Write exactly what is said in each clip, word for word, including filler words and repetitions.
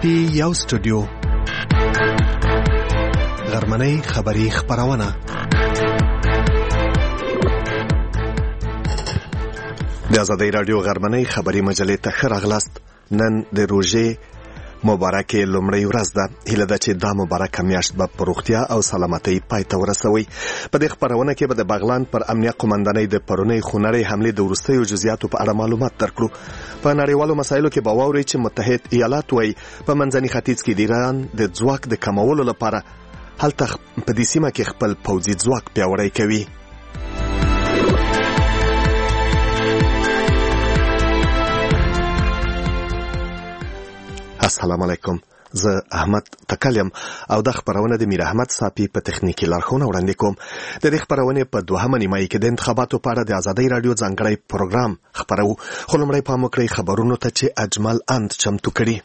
کې یو سټوډیو غرمنۍ خبری خبرونه د آزادۍ رادیو غرمنۍ خبری مجلې ته ښه راغلاست. نن د روژې مبارکه لومړی ورځ ده. هیله ده چې دا مبارکه میاشت به په روغتیا او سلامتۍ پای ته ورسوي. په دې خبرونه کې به د بغلان پر امنیه قومندانۍ د پرونۍ خونړۍ حملې د وروستیو جزئیاتو په اړه معلومات درکړو. په نړیوالو مسایلو کې به واورئ چې متحد ایالات وايي په منځني ختیځ کې د ایران د ځواک د کمولو لپاره هلته په دې سیمه کې خپل پوځي ځواک پیاوړی کوي. السلام علیکم، زه احمد تکلم او د خبرونه د میر احمد صافي په تخنیکی لارښوونه وړاندې کوم. د دې خبرونه په دوهمه نیمایي کې د انتخاباتو په اړه د آزادۍ رادیو ځانګړی پروګرام خبرو. خو لومړی پام وکړئ خبرونو ته چې اجمل اند چمتو کړي.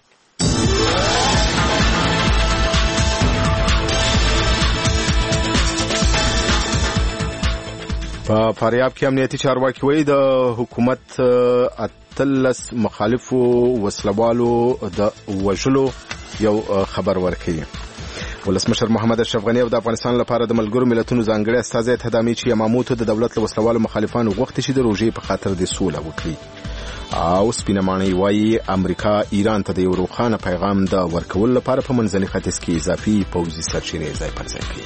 په فاریاب کې امنیتي چارواکي وایي د حکومت اتلس مخالفو وسلوالو د وژلو یو خبر ورکړي. ولسمشر محمد اشرف غنی د افغانستان لپاره د ملګرو ملتونو ځانګړي استازی تدامي چې یماموتو د دولت له وسلوالو مخالفانو غوښتي چې د روژې په خاطر د سوله وکړي. او سپینمانۍ وایي امریکا ایران ته د یو روښانه پیغام د ورکولو لپاره په منځني ختیځ کې اضافي پوځي سرچینې ځای پر ځای کوي.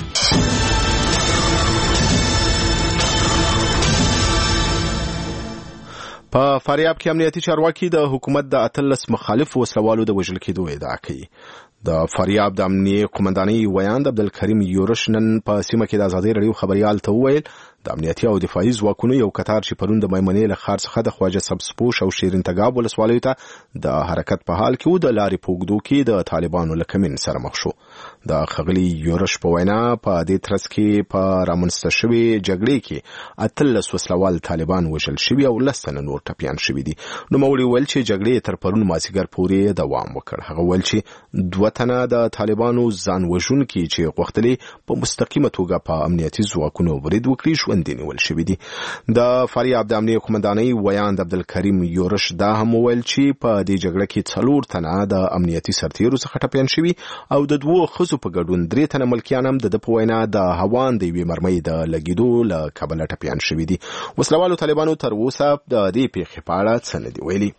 په فاریاب کې امنیتي چارواکي د حکومت د اتلس مخالف وسلوالو د وژل کېدو ادعا کوي. د فاریاب د امنیه قومندانۍ ویاند عبدالکریم یورش نن په سیمه کې د آزادۍ رادیو خبريال ته وویل د امنیتي او دفاعي ځواکونو یو کتار چې پرون د میمنې له ښار څخه د خواجه سبزپوش او شیرین تګاب ولسوالیو ته د حرکت په حال کې و د لارې په اوږدو کې د طالبانو له کمین سره مخ شو. د ښاغلي یورش په وینا په دې ترڅ کې په رامنځته شوې جګړې کې اتلس وسلوال طالبان وژل شوي او لس تنه نور ټپیان شوي دي. نوموړي ویل چې جګړې تر پرون مازدیګر پورې دوام وکړ. هغه ویل چې دوه تنه د طالبانو ځان وژونکي چې غوښتلې په مستقیمه توګه په امنیتي ځواکونو برید وکړي ژوندي نیول شوي دي. د فاریاب د امنیه قومندانۍ ویاند عبدالکریم یورش دا هم ویل چې په دې جګړه کې څلور تنه د امنیتي سرتیرو څخه ټپیان شوي او د دوو ښځو په ګډون درې تنه ملکیان هم د ده په وینا د هوان د یوې مرمۍ د لګېدو له کبله ټپیان شوي دي. وسلوالو طالبانو تر اوسه د دې پیښې په اړه څه نه دي ویلي.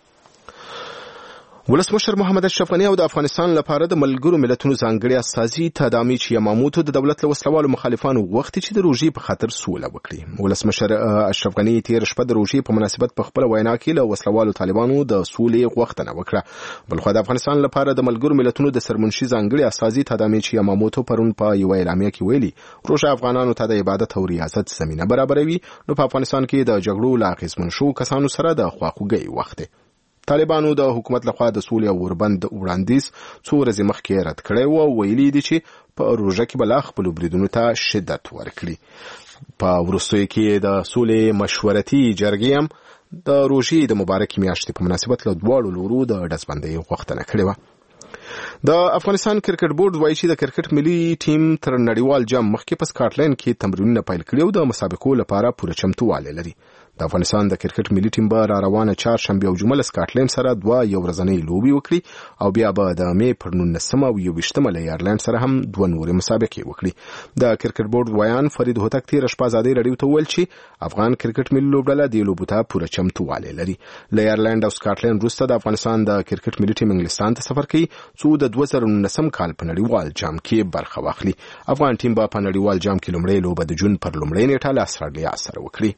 ولسمشر محمد اشرف غنی او د افغانستان لپاره د ملګرو ملتونو ځانګړي استازي تدامي چې یماموتو د دولت له وسلوالو مخالفانو غوښتي چې د روژې په خاطر سوله وکړي. ولسمشر اشرف غنی تیر شپه د روژې په مناسبت په خپل وینا کې له وسلوالو طالبانو د سولې غوښتنه وکړه. بلخو د افغانستان لپاره د ملګرو ملتونو د سرمنشي ځانګړي استازي تدامي چې یماموتو پرون په یو اعلامیه کې ویلي روژه افغانانو ته د عبادت او ریاضت زمینه برابروي. نو په افغانستان کې د جګړو لا اغېزمن شو کسانو سره د خواخوږۍ وخت دی. طالبانو د حکومت لخوا د سولې او وربند وړاندیز څو ورځې مخکې رد کړی و او ویلي دي چې په روژه کې به لا خپلو بریدونو ته شدت ورکړي. په وروستیو کې د سولې مشورتي جرګې هم د روژې د مبارکې میاشتې په مناسبت له دواړو لورو د ډزبندۍ غوښتنه کړې وه. د افغانستان کرکټ بورډ وایي چې د کرکټ ملي ټیم تر نړیوال جام مخکې په سکاټلند کې تمرینونه پیل کړي او د مسابقو لپاره پوره چمتووالی لري. د افغانستان د کرکټ ملي ټیم به را روانه چهارشنبه او جمعه له سکاټلند سره دوه یو ورځنۍ لوبې وکړي او بیا به د مې پر نولسمه او یوویشتمه له ایرلند سره هم دوه نورې مسابقې وکړي. د کرکټ بورډ ویان فرید هوتک تېره شپه ازادۍ راډیو ته وویل چې افغان کرکټ ملي لوبډله دې لوبو ته پوره چمتووالی لري. له ایرلند او سکاټلند وروسته د افغانستان د کرکټ ملي ټیم انګلستان ته سفر کوي څو د دوه زره نولسم کال په نړیوال جام کې برخه واخلي. افغان ټیم به په نړیوال جام کې لومړی لوبه د جون پر لومړۍ نیټه له استرالیا سره وکړي.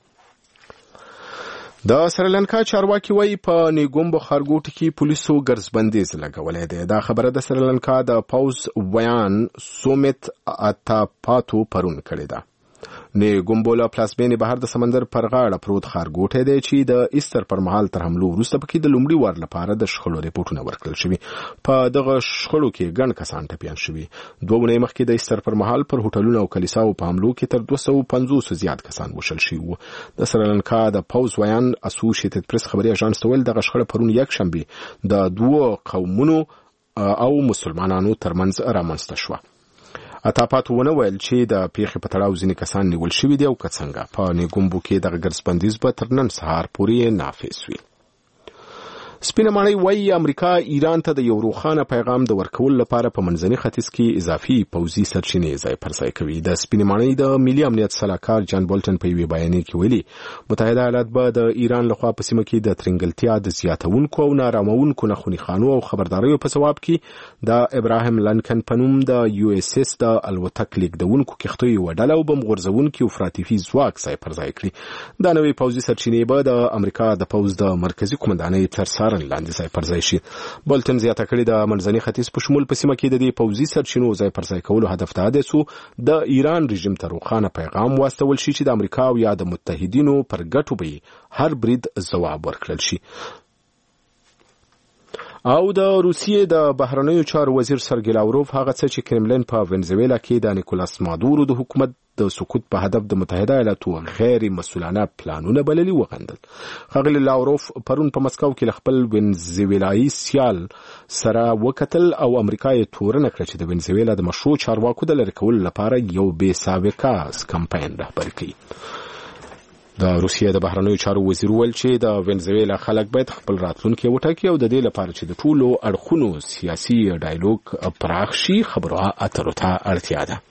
د سریلانکا چارواکي وایي په نیګومبو ښارګوټي کې پولیسو ګرځبندیز لګولی دی. دا خبره د سریلانکا د پوز ویان سومیت اتاپاتو پرون کړې ده. نیګومبو له پلازمینې بهر د سمندر پر غاړه پروت ښارګوټی دی چې د ایسټر پر مهال تر حملو وروسته پکې د لومړي وار لپاره د شخړو ریپورټونه ورکړل شوي. په دغه شخړو کې ګڼ کسان ټپیان شوي. دوه اونۍ مخکې د ایسټر پر مهال پر هوټلونو او کلیساو په حملو کې تر دوه سوه پنځوس زیات کسان وژل شوي وو. د سریلانکا د پوز ویان اسوسییټډ پریس خبري اژانس ته ویل دغه شخړه پرون یکشنبه د دوه قومونو او مسلمانانو ترمنځ رامنځته شوه. اتاپاتو ونه ویل چې د پیښې په تړاو ځینې کسان نیول شوي دي او که څنګه په نیګومبو کې دغه ګرځبندیز به تر نن سهار پورې نافذ وي. سپینه ماڼۍ وایي امریکا ایران ته د یو روښانه پیغام د ورکولو لپاره په منځني ختیځ کې اضافي پوځي سرچینې ځای پر ځای کوي. د سپینه ماڼۍ د ملي امنیت سلاکار جان بولټن په یوې بیانیه کې ویلي متحده ایالات به د ایران لخوا په سیمه کې د ترنګلتیا د زیاتونکو او نارامونکو نخونی خانو او خبرداریو په ځواب کې د ابراهیم لنکن په نوم د یو اس اس د الوتک لیږدونکو کښتیو یوه ډله او بم غورځونکي افراطي ځواک ځای پر ځای کړي. دا نوې پوځي سرچینې به د امریکا د پوځ د مرکزي قومندانۍ تر څارنې لاندې ځای پر ځای شي. بولټن زیاته کړې د منځني ختیځ په شمول په سیمه کې د دې پوځي سرچینو ځای پر ځای کولو هدف دا دی چې د ایران رژیم ته روښانه پیغام واستول شي چې د امریکا او یا د متحدینو پر ګټو به هر برید ځواب ورکړل شي. او د روسیې د بهرنیو چارو وزیر سرګی لاوروف هغه څه چې کرملین په وینزویلا کې د نیکولاس مادورو د حکومت د سقوط په هدف د متحده ایالاتو غیر مسؤلانه پلانونه بللي وغندل. ښاغلي لاوروف پرون په مسکو کې له خپل وینزویلایي سیال سره وکتل او امریکا یې تورنه کړه چې د وینزویلا د مشروع چارواکو د لرې کولو لپاره یو بې سابقه کمپاین رهبري کوي. د روسیې د بهرنیو چارو وزیر ویل چې د وینزویلا خلک باید خپل راتلونکي وټاکي او د دې لپاره چې د ټولو اړخونو سیاسي ډایالوګ پراخ شي خبرو اترو ته اړتیا ده.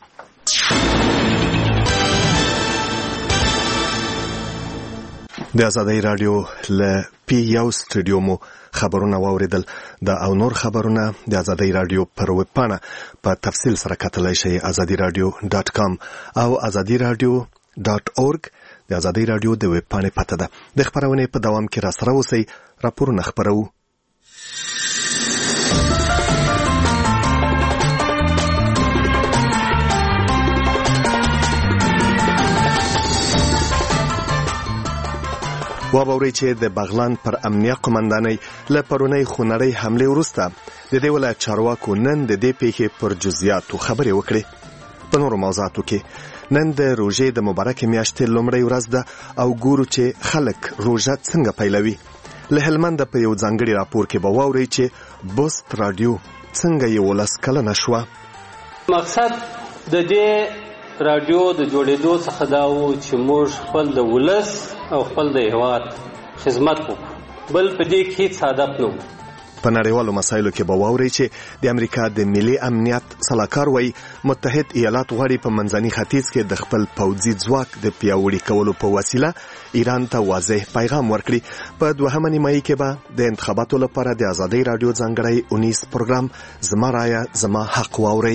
د ازادۍ رادیو له پی یو سټډیو مو خبرونه واوریدل. د او نور خبرونه د ازادۍ رادیو پر ویب پاڼه په تفصیل سره کتلای شئ ازادي رادیو ډاټ کام او ازادي رادیو ډاټ اورګ د ازادۍ رادیو د ویب پاڼې پته ده. د خبرونې په دوام کې را سره اوسئ. راپورونه خبرو. وابوري چې د بغلان پر امنیه قومندانۍ له پرونۍ خونړۍ حملې وروسته د دې ولایت چارواکو نن د دې پیښې پر جزئیاتو خبرې وکړې. په نورو موضوعاتو کې نن د روژې د مبارکې میاشتې لومړۍ ورځ ده او ګورو چې خلک روژه څنګه پیلوي. له هلمند په یو ځانګړي راپور کې به واورئ چې بوست رادیو څنګه یولس کلنه شوه. مقصد د دې رادیو د جوړېدو څخه دا و چې موږ خپل د ولس او خپل د هیواد خدمت وکړو، بل په دې کې هیڅ هدف نه و. په نړیوالو مسایلو کې به واورئ چې د امریکا د ملي امنیت سلاکار وایي متحد ایالات غواړي په منځني ختیځ کې د خپل پوځي ځواک د پیاوړي کولو په وسیله ایران ته واضح پیغام ورکړي. په دوهمه نیمایي کې به د انتخاباتو لپاره د ازادۍ رادیو ځانګړی اونیس پروګرام زما رایه زما حق واورئ.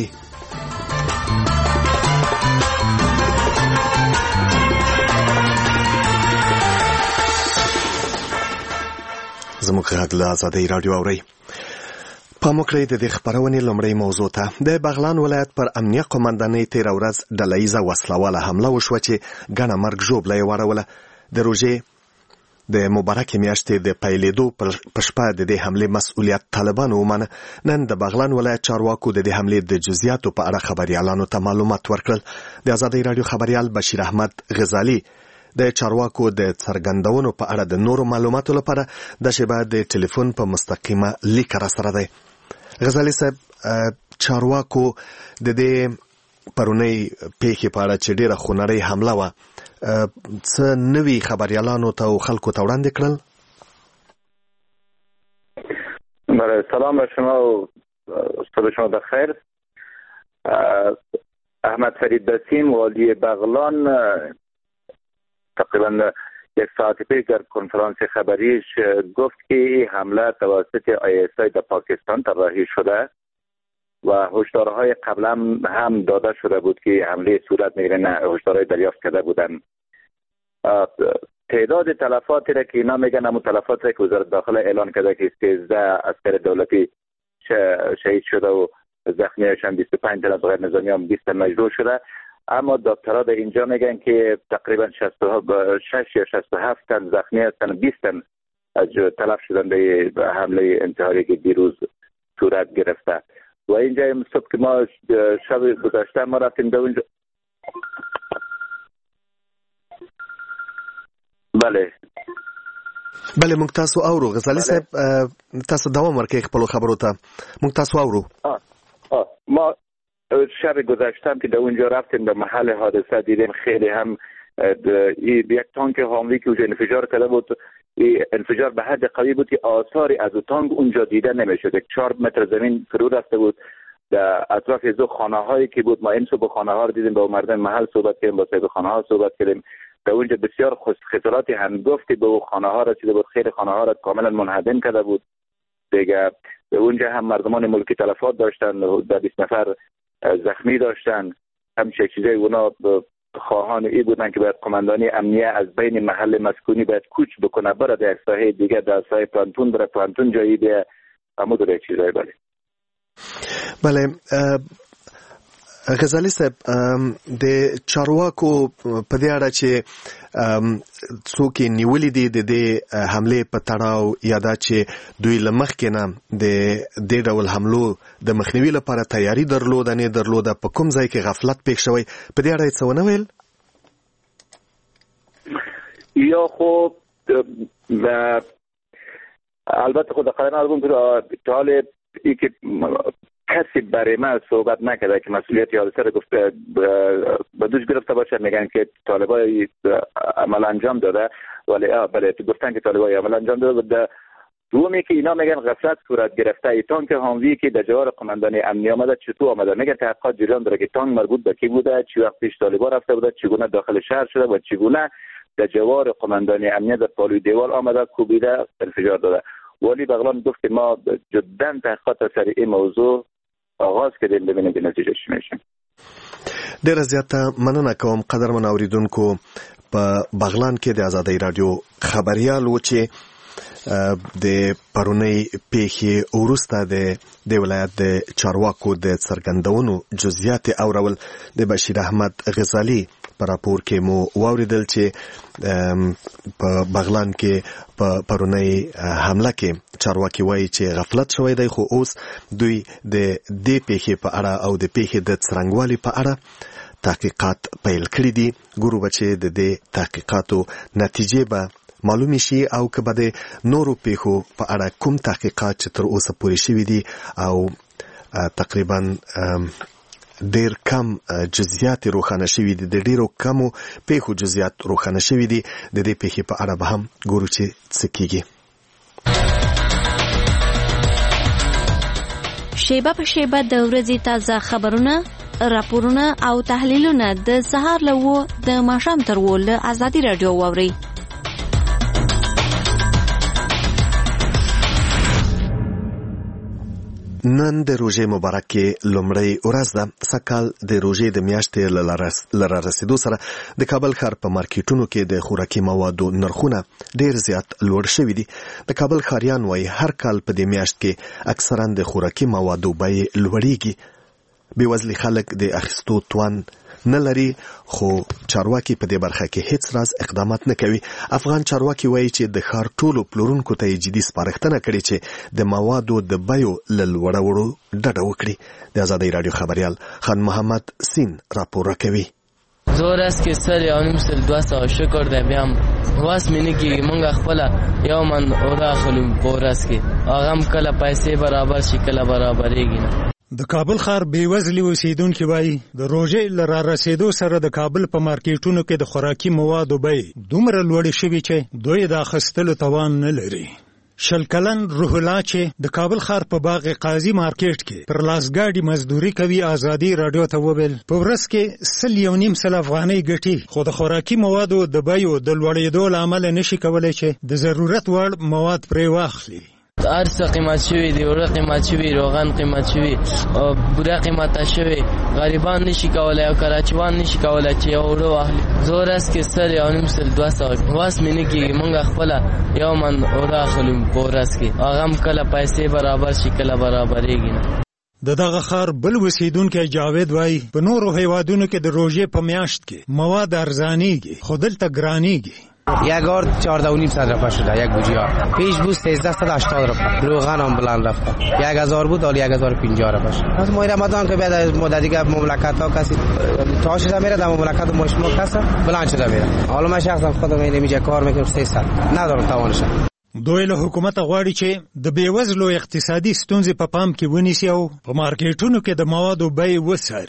زموږ غږ له ازادۍ رادیو اورئ. پام وکړئ د دې خبرونې لومړۍ موضوع ته. د بغلان ولایت پر امنیه قومندانۍ تېره ورځ ډلهییزه وسلواله حمله وشوه چې ګڼه مرګ ژوبله یې واړوله. د روژې د مبارکې میاشتې د پیلېدو په شپه د دې حملې مسؤلیت طالبانو ومانه. نن د بغلان ولایت چارواکو د دې حملې د جزئیاتو په اړه خبریالانو ته معلومات ورکړل. د ازادۍ رادیو خبریال بشیر احمد غزالي د چارواکو د څرګندونو په اړه د نورو معلوماتو لپاره د شبه د ټلیفون په مستقیمه لیک را سره دی. غزالي صاحب، چارواکو د دې پرونۍ پیښې په اړه چې ډیره خونړۍ حمله وه څه نوي خبریالانو ته او خلکو ته وړاندې کړل؟ بله، سلام بر شما و صبح شما بخیر. احمد فرید بسیم والی بغلان تقریبا یک ساعت پیش در کنفرانس خبریش گفت که این حمله توسط آی اس آی در پاکستان طراحی شده و هشدارهای قبلا هم داده شده بود که حمله صورت میگیره. نه، هشدارهای دریافت کرده بودن. تعداد تلفاتی را که اینا میگن همون تلفات را که وزارت داخله اعلان کرده که سیزده عسکر دولتی شهید شده و زخمی‌هاشون بیست و پنج تن از غیر نظامیان بیست تن مجروح شده. اما دکترها در اینجا میگن که تقریبا شش یا شصت و هفت تن زخمی هستن، بیست تن از تلف شدن به حمله انتحاری که دیروز صورت گرفته. و اینجا صبح که ما شب گذشته ما رفتیم به اونجا. بله بله موږ تاسو اورو. غزالي صاحب، تاسو دوام ورکړئ خپلو خبرو ته. موږ تاسو اورو. آه. آه. ما شب گذشتم که در اونجا رفتیم به محل حادثه، دیدیم خیلی هم یک تانک حاملی که اونجا انفجار کرده بود، انفجار به حد قوی بود که آثاری از تانک اونجا دیده نمیشد. یک چهار متر زمین فرو رفته بود. در اطراف دو خانه هایی که بود، ما این صبح خانه ها رو دیدیم، با مردم محل صحبت کردیم، با صاحب خانه ها صحبت کردیم. در اونجا بسیار خسارات هنگفتی به اون خانه ها رسیده بود، خیلی خانه ها را کاملا منهدم کرده بود. دیگه در اونجا هم مردمان ملکی تلفات داشتن، در بیست نفر زخمی داشتن. همچه چیزای اونا خواهان ای بودن که باید قماندانی امنیه از بین محل مسکونی باید کوچ بکنه، بره در ساحه دیگه، در ساحه پلانتون بره، پلانتون جایی بیه، اما در یک چیزای بله. بله غزالی صاحب، د چارواکو په دې اړه چې څوک نیولې دي د دې حملې په تړاو یا دا چې دوی له مخکې نه د دې ډول حملو د مخنیوي لپاره تیاری درلوده نه درلوده، په کوم ځای کې غفلت پېښ شوی، په دې اړه یې څه ونه ویل؟ یا خب البته خود قرار ندارم که حال ای که کسی برای من صحبت نکرده که مسئولیت حادثه رو گفته به دوش گرفته باشه. میگن که طالبای عمل انجام داده، ولی بله گفتن که طالبای عمل انجام داده. دومی که اینا میگن غفلت صورت گرفته. ای تانک هانوی که در جوار قماندانی امنی آمده چطور آمده؟ میگن تحقیقات جریان داره که تانک مربوط به کی بوده، چی وقت پیش طالبا رفته بوده، چگونه داخل شهر شده و چگونه در جوار قماندانی امنی در پالوی دیوال آمده، کوبیده، انفجار داده. ولی بغلان گفت که ما جدا تحقیقات سر این موضوع آغاز کردیم، ببینیم به نتیجه چی میشه. ډیره زیاته مننه کوم قدرمن اوریدونکو. په بغلان کې د آزادۍ رادیو خبريال و چې د پرونی پیښې وروسته د د ولایت د چارواکو د څرګندونو جزئیات اورول د بشیر احمد غزالی پر راپور کې مو واوریدل چې په بغلان کې په پرونی حمله کې چارواکي وایي چې غفلت شوی دی، خو اوس دوی د دې پیښې په اړه او د پیښې د څرنګوالي په اړه تحقیقات پیل کړي دي. ګورو به چې د دې تحقیقاتو نتیجې به معلومې شي او که به د نورو پیښو په اړه کوم تحقیقات چې تر اوسه پورې شوي دي او تقریبا ډیر کم جزئیات روښانه شوي دي، د ډیرو کمو پیښو جزئیات روښانه شوي دي. د دې پیښې په اړه به هم ګورو چې څه کیږي. شیبه په شیبه د ورځې تازه خبرونه، راپورونه او تحلیلونه د سهار له و د ماښام تر و له آزادي رادیو واورئ. نن د روژې مبارکې لومړۍ ورځ ده. سږکال د روژې د میاشتې له رارسېدو سره د کابل ښار په مارکیټونو کې د خوراکي موادو نرخونه ډېر زیات لوړ شوي دي. د کابل ښاریان وایي هر کال په دې میاشت کې اکثرا د خوراکي موادو بیې لوړېږي. بېوزلي خلک د اخیستو توان نه لري، خو چارواکي په دې برخه کې هیڅ راز اقدامات نه کوي. افغان چارواکي وایي چې د ښار ټولو پلورونکو ته یې جدي سپارښتنه کړې چې د موادو د بیو له لوړولو ډډه وکړي. د آزادۍ راډیو خبریال خان محمد سین راپور راکوي. زور است که سر یو نیم سل دوه سوه شکر دی، بیا هم واس مې نه کېږي. موږ خپله یو من اوړه اخلو په ورځ کې، هغه هم کله پیسې برابر شي کله برابرېږي نه. د کابل ښار بېوزلي اوسیدونکي وایي د روژې له رارسېدو سره د کابل په مارکیټونو کې د خوراکي موادو بیې دومره لوړې شوي چې دوی د اخیستلو توان نه لري. شل کلن روح الله چې د کابل ښار په باغ قاضي مارکیټ کې پر لاسګاډي مزدوري کوي، آزادي راډیو ته وویل په ورځ کې سل یو نیم سل افغانۍ ګټي، خو د خوراکي موادو د بیو د لوړېدو له امله نشي کولی چې د ضرورت وړ مواد پرې واخلي. هر څه قیمت شوی دی، اوړه قیمت شوی، روغن قیمت شوی، بوره قیمت شوی. غریبان نشي کولای او کراچیوان نشي کولای چې اوړه واخلي. زور است که سر یو نیم سل دوه سوه واس مې نه کېږي. موږ خپله یو من اوړه اخلو په ورځ کې، هغه هم کله پیسې برابر شي کله برابرېږي نه. د دغه ښار بل اوسیدونکی جاوید وایي په نورو هیوادونو کې د روژې په میاشت کې مواد ارزانېږي، خو دلته ګرانېږي. یک آرد چهارده و نیم صد رفت شده، یک بوجیا پیش بود سیزده صد هشتاد رفت، روغن هم بلند رفت، یک هزار بود حالا یک هزار و پنجاه رفت. از ماه رمضان که بیاد مدت دیگه مملکت ها کسی تا شده میره در مملکت ما شما کسا بلند شده میره. حالا من شخصا خودم اینجا کار میکنم سیصد ندارم توانش. دوی له حکومت غواړي چې د بیوزلو اقتصادي ستونزې په پام کې ونیسي او په مارکیټونو کې د موادو بیې وڅاري.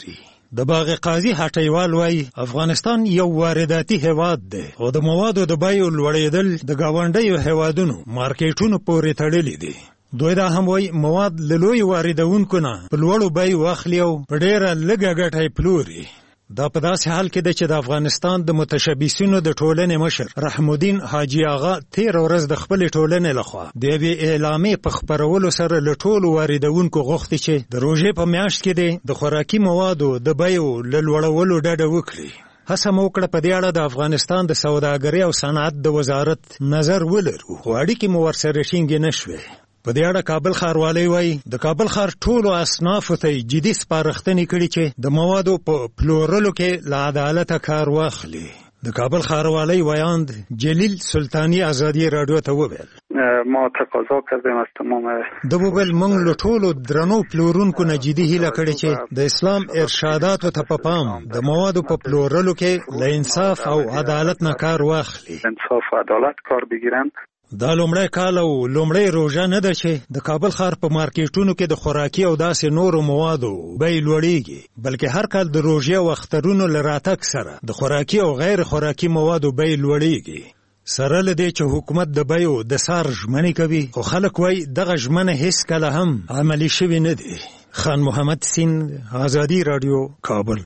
د باغ قاضي هټیوال وایي افغانستان یو وارداتي هیواد دی او د موادو د بیو لوړېدل د ګاونډیو هیوادونو مارکیټونو پورې تړلي دي. دوی دا هم وایي مواد له لوی واردونکو نه په لوړو بیو واخلي او په ډېره لږه ګټه یې پلوري. دا په داسې حال کې ده چې د افغانستان د متشبثینو د ټولنې مشر رحم الدین حاجي آغا تېره ورځ د خپلې ټولنې لخوا د یوې اعلامیې په خپرولو سره له ټولو واردونکو غوښتي چې د روژې په میاشت کې دی د خوراکي موادو د بیو له لوړولو ډډه وکړي. هڅه مو وکړه په دې اړه د افغانستان د سوداګرۍ او صنعت د وزارت نظر ولرو، خو اړیکې مو ورسره ټینګې نه شوې. په دې اړه کابل ښاروالۍ وایي د کابل ښار ټولو اصنافو ته جدي سپارښتنې کړي چې د موادو په پلورلو کې له عدالته کار واخلي. د کابل ښاروالۍ ویاند جلیل سلطانی ازادي رادیو ته وویل ما تقاضا کردیم از تمام د وویل موږ له ټولو درنو پلورونکو نه جدي هیله کړې چې د اسلام ارشاداتو ته په پام د موادو په پلورلو کې له انصاف او عدالت نه کار واخلي. انصاف و عدالت کار بگیرند. دا لومړی کال او لومړی روژه نه ده چې د کابل ښار په مارکیټونو کې د خوراکي او داسې نورو موادو بیې لوړېږي، بلکې هر کال د روژې او اخترونو له راتګ سره د خوراکي او غیر خوراکي موادو بیې لوړېږي. سره له دې چې حکومت د بیو د سار ژمنې کوي، خو خلک وایي دغه ژمنه هیڅکله هم عملي شوې نه دي. خان محمد سیند، ازادي راډیو، کابل.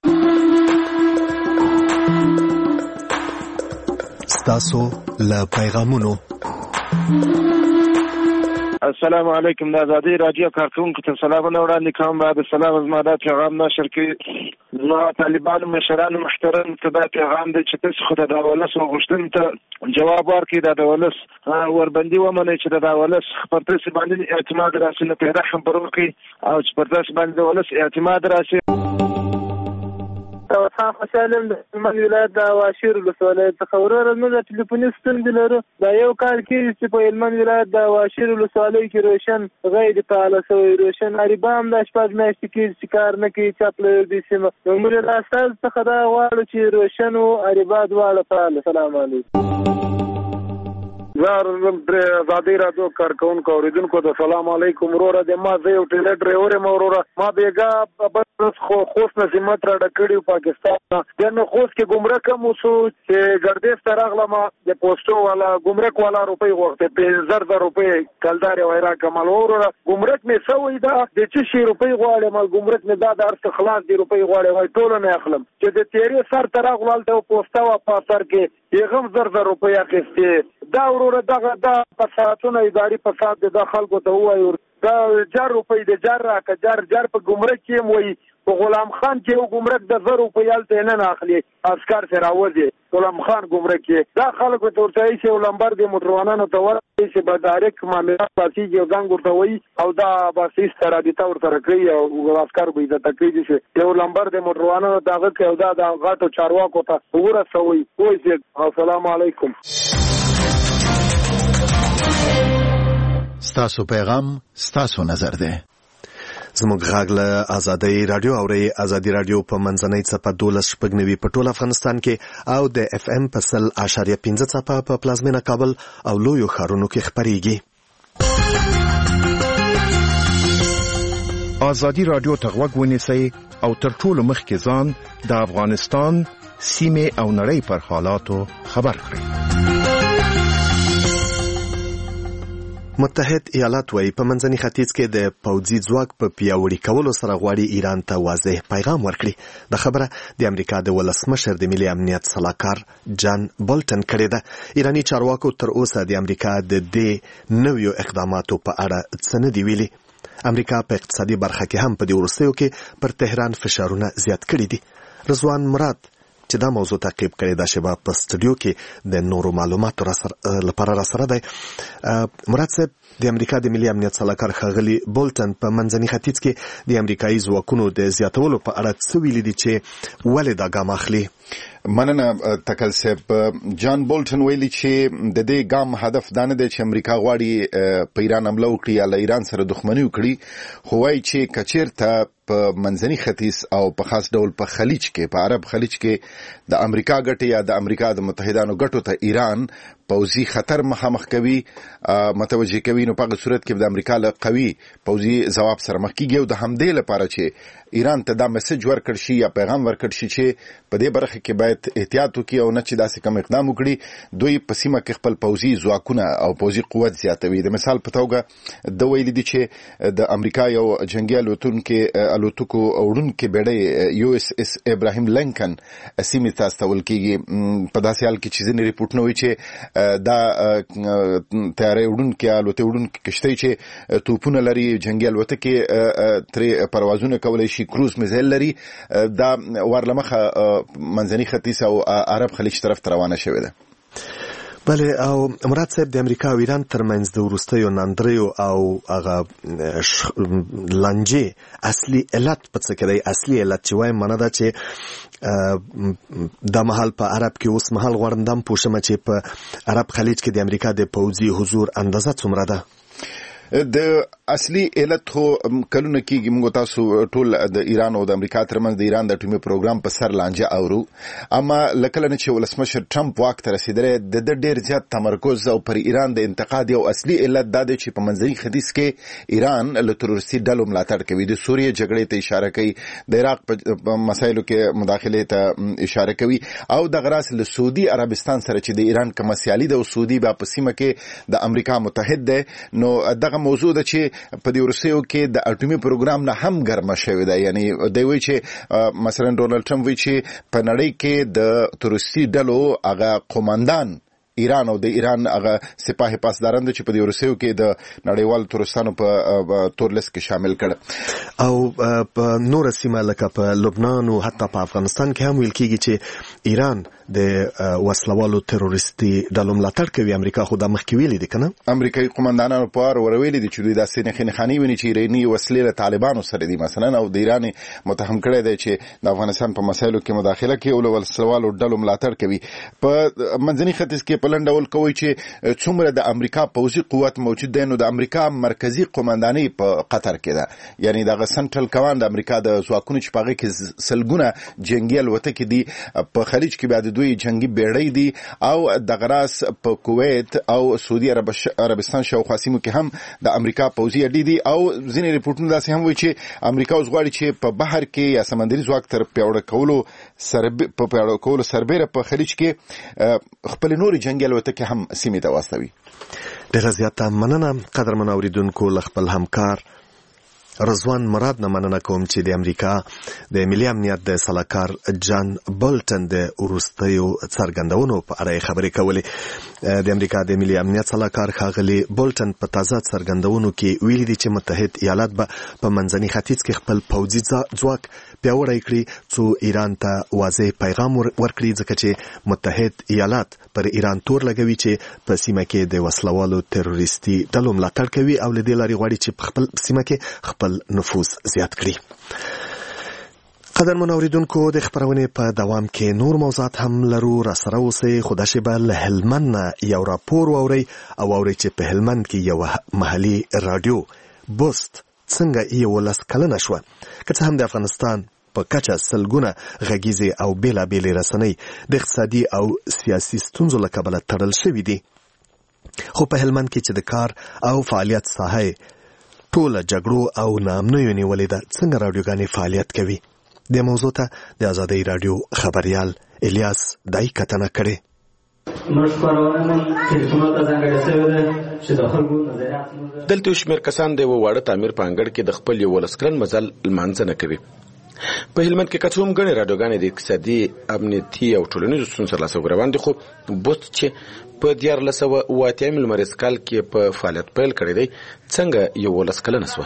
ستاسو له پیغامونو. السلام علیکم. د ازادي راډیو کارکونکو ته سلامونه وړاندې کوم. بعد السلام زما دا پیغام نشر کړي زما طالبانو مشرانو محترم ته دا پیغام دی چې تاسو خو د دولس غوښتنې ته جواب ورکړئ، د دولس وربندي ومنئ چې د دولس پر تاسو باندې اعتماد راشي، نو پیدا هم پر وکړئ او چې پر تاسو باندې دولس اعتماد راشي. خان خوشحالم د هلمند ولایت د واشیر ولسوالۍ څخه. وروره موږ د ټلیفوني ستونزې لرو. دا یو کال کېږي چې په هلمند ولایت د واشیر ولسوالۍ کې روشن غیر فعاله شوی. روشن اریبا هم دا شپږ میاشتې کېږي چې کار نه کوي، چپ له دې سیمه. نو موږ د استاذ څخه دا غواړو چې روشن او اریبا دواړه فعاله. سلام علیکم. زار پر ازادي راډیو کارکونکو اوریدونکو ته سلام علیکم. وروره د ما زه یو ټیلر ډرایور یم. وروره ما بیګا بس خو خوست نظمت را ډکړی پاکستان د نو خوست کې ګمرک مو سو چې ګردیس ته راغلم د پوسټو والا ګمرک والا روپۍ غوښته په زر زر روپۍ کلدار وایرا کمال. وروره ګمرک می سوې دا د چې شي روپۍ غواړم، مال ګمرک می دا د ارڅ خلاص دی روپۍ غواړم، وای ټول نه اخلم چې د تیری سر تر غوال ته پوسټا وا پاسر کې یغم زر زر روپۍ اخیسته. دا وروره دغه دا فسادونه اداري فساد د خلکو ته وایو. دا جار روپۍ د جار راکه جار جار په ګمرک کې موي په غلام خان کې یو ګمرک د زر روپۍ الته نه اخلي، عسكر سره راوځي غلام خان ګمرک کې. دا خلکو ته ورته چې ولمبر د موټروانانو ته ورته چې به ډایرکټ معاملات پاسي یو ځنګ ورته وایي او دا باسي ستاره دي تور سره کوي او عسكر به عزت کوي چې یو لمبر د موټروانانو دغه کې او دا د غاټو چارواکو ته ورسوي. وایي السلام علیکم. ستاسو پیغام ستاسو نظر ده. زموږ غږ له ازادي راډیو اوري. ازادي راډیو په منځنۍ څپه دولس شپږ نوي په ټول افغانستان کې او د اف ام په سل اشاریه پنځه څپه په پلازمینه کابل او لویو ښارونو کې خپرېږي. ازادي راډیو ته غوږ ونیسئ او تر ټولو مخکې ځان د افغانستان سیمې او نړۍ پر حالاتو خبر کړئ. متحد ایالات وايي په منځني ختیځ کې د پوځي ځواک په پیاوړي کولو سره غواړي ایران ته واضح پیغام ورکړي. د خبره د امریکا د ولسمشر د ملي امنیت سلاکار جان بولټن کړې ده. ایراني چارواکو تر اوسه د امریکا د دې نویو اقداماتو په اړه څه نه دي ویلي. امریکا په اقتصادي برخه کې هم په دې وروستیو کې پر تهران فشارونه زیات کړي دي. رضوان مراد چې دا موضوع تعقیب کړي دا شباب په سټوډیو کې د نورو معلوماتو لپاره را سره دی. مراد صاحب، د امریکا د ملي امنیت سلاکار ښاغلي بولټن په منځني ختیځ کې د امریکایي ځواکونو د زیاتولو په اړه څه ویلي دي چې ولې دا ګام اخلي؟ مننه تکل صاحب. جان بولټن ویلي چې د دې ګام هدف دا نه دی چې امریکا غواړي په ایران حمله وکړي یا له ایران سره دښمني وکړي، خو وایي چې کچیرته په منځني ختیځ او په خاص ډول په خلیج کې په عرب خلیج کې د امریکا ګټې یا د امریکا د متحدانو ګټو ته ایران پوځي خطر مخامخ کوي متوجه کوي نو په صورت کې د امریکا له قوي پوځي ځواب سره مخ کیږي او د همدې لپاره چې ایران ته دا میسج ورکړ شي یا پیغام ورکړ شي چې په دې برخه کې باید احتیاط وکړي او نه چې داسې کوم اقدام وکړي دوی په سیمه کې خپل پوځي ځواکونه او پوځي قوت زیاتوي د مثال په توګه د ویل دي چې د امریکا یو جنگي الوتونکو الوتکو وړونکو بیړۍ یو اس اس ابراهیم لینکن سیمه ته استول کیږي په داسې حال کې چې ځینې ریپورتونه وایي چې دا تیارې وړونکو الوتکو وړونکو کشتۍ چې توپونه لري جنگي الوتکې تر پروازونه کولای شي کروز میزایل لري دا ورلمخه منځني ختیځ او عرب خلیج طرف ته روانه شوې ده. بله او مراد صاحب د امریکا او ایران ترمنځ د وروستیو ناندریو او هغه لانجې اصلي علت په څه کې دی؟ اصلي علت چې وایم معنی ده چې دا مهال په عرب کې اوس مهال غواړم دم پوښتنه چې په عرب خلیج کې د امریکا د پوځي حضور اندازه څومره ده؟ د اصلي علت خو کلونه کېږي موږ تاسو ټول د ایران او د امریکا ترمنځ د ایران د اټومي پروګرام په سر لانجه اورو، اما لکه نه چې ولسمشر ټرمپ واک ته رسیدلی د د ډیر زیات تمرکز او پر ایران د انتقاد یو اصلي علت دا دی چې په منځني ختیځ کې ایران له تروریستي ډلو ملاتړ کوي، د سوریې جګړې ته اشاره کوي، د عراق په مسایلو کې مداخلې ته اشاره کوي او د غراس له سعودي عربستان سره چې د ایران کوم سیالي ده او سعودي با په سیمه کې د امریکا متحد ده، نو دغه موضوع ده چې په دې ورسېو کې د اټومي پروګرام نه هم ګرمه شوې ده. یعنی دوی وایي چې مثلا ډونالډ ټرمپ وایي چې په نړۍ کې د تروریستي ډلو هغه قوماندان ایران او د ایران هغه سپاه پاسداران چې په دې ورسېو کې د نړیوال تورستانو په تور لیست کې شامل کړ او په نور سیمه لکه په لبنان او حتی په افغانستان کې هم ویل کېږي چې ایران د وسلوالو تروریستي ډلو ملاتړ کوي. امریکا خو دا مخکې ویلي دي کنه، امریکایي قومندانانو په اړه ورویلي دي چې دوی داسې نښې نښانې ویني چې ایراني وسلې له طالبانو سره دي مثلا، او د ایران متهم کړی دی چې د افغانستان په مسایلو کې مداخله کوي او له وسلوالو ډلو ملاتړ کوي. په منځني ختیځ کې په لنډ ډول کوي چې څومره د امریکا پوځي قوت موجود دی، نو د امریکا مرکزی قومنداني په قطر کې ده، یعنی د سنټرل کمانډ امریکا د ځواکونو چې په هغه کې سلګونه جنگي الوتکې دي، په خلیج کې بیا د دوی جنگي بیړۍ دي او د غراس په کویت او سعودي عربستان شاوخوا سیمو کې هم د امریکا پوځي اډې دي او ځینې ریپورتونه داسې هم وایي چې امریکا اوس غواړي چې په بحر کې یا سمندري ځواک تر پیاوړه کولو سره په پیاوړه کولو سربیره په خلیج کې خپل نور جنگي الوتکې هم سیمې ته واستوي. ډېره زیاته مننه قدرمن اوریدونکو له خپل همکار رضوان مراد نه مننه کوم چې د امریکا د ملي امنیت د سلاکار جان بولټن د وروستیو څرګندونو په اړه خبرې کولې. د امریکا د ملي امنیت سلاکار ښاغلي بولټن په تازه څرګندونو کې ویلي دي چې متحد ایالات به په منځني ختیځ کې خپل پوځي ځواک پیاوړی کړي څو ایران ته واضح پیغام ورکړي، ځکه چې متحد ایالات پر ایران تور لګوي چې په سیمه کې د وسلوالو تروریستي ډلو ملاتړ کوي او له دې لارې غواړي چې په خپل سیمه کې خپل نفوذ زیات کړي. قدرمن اوریدونکو د خبرونې په دوام کې نور موضوعات هم لرو، را سره اوسئ. خو دا شیبه له هلمند نه یو راپور واورئ او واورئ چې په هلمند کې یو محلي راډیو بوست څنګه یولس کلنه شوه، که څه هم د افغانستان په کچه سلګونه غږیزې او بیلابیلې رسنۍ د اقتصادي او سیاسي ستونزو له کبله تړل شوي دي، خو په هلمند کې چې د کار او فعالیت ساحه ټوله جګړو او ناامنیو نیولې ده، څنګه راډیوګانې فعالیت کوي؟ دې موضوع ته د ازادۍ راډیو خبریال الیاس دای کتنه کړې. دلته شمیر کسان د وواړه تعمیر په انګړ کې د خپل یو ولسکرن مزل لمانځنه کوي. په هلمند کې کڅوم غني راډیوګانې د اقتصادي امنیتي او ټولنیزو ستونزو سره سره روان دي، خو بوست چې په دیارلس سوه اوه اتیا لمریز کال کې په فعالیت پیل کړی دی څنګه یو ولس کلنه شوه.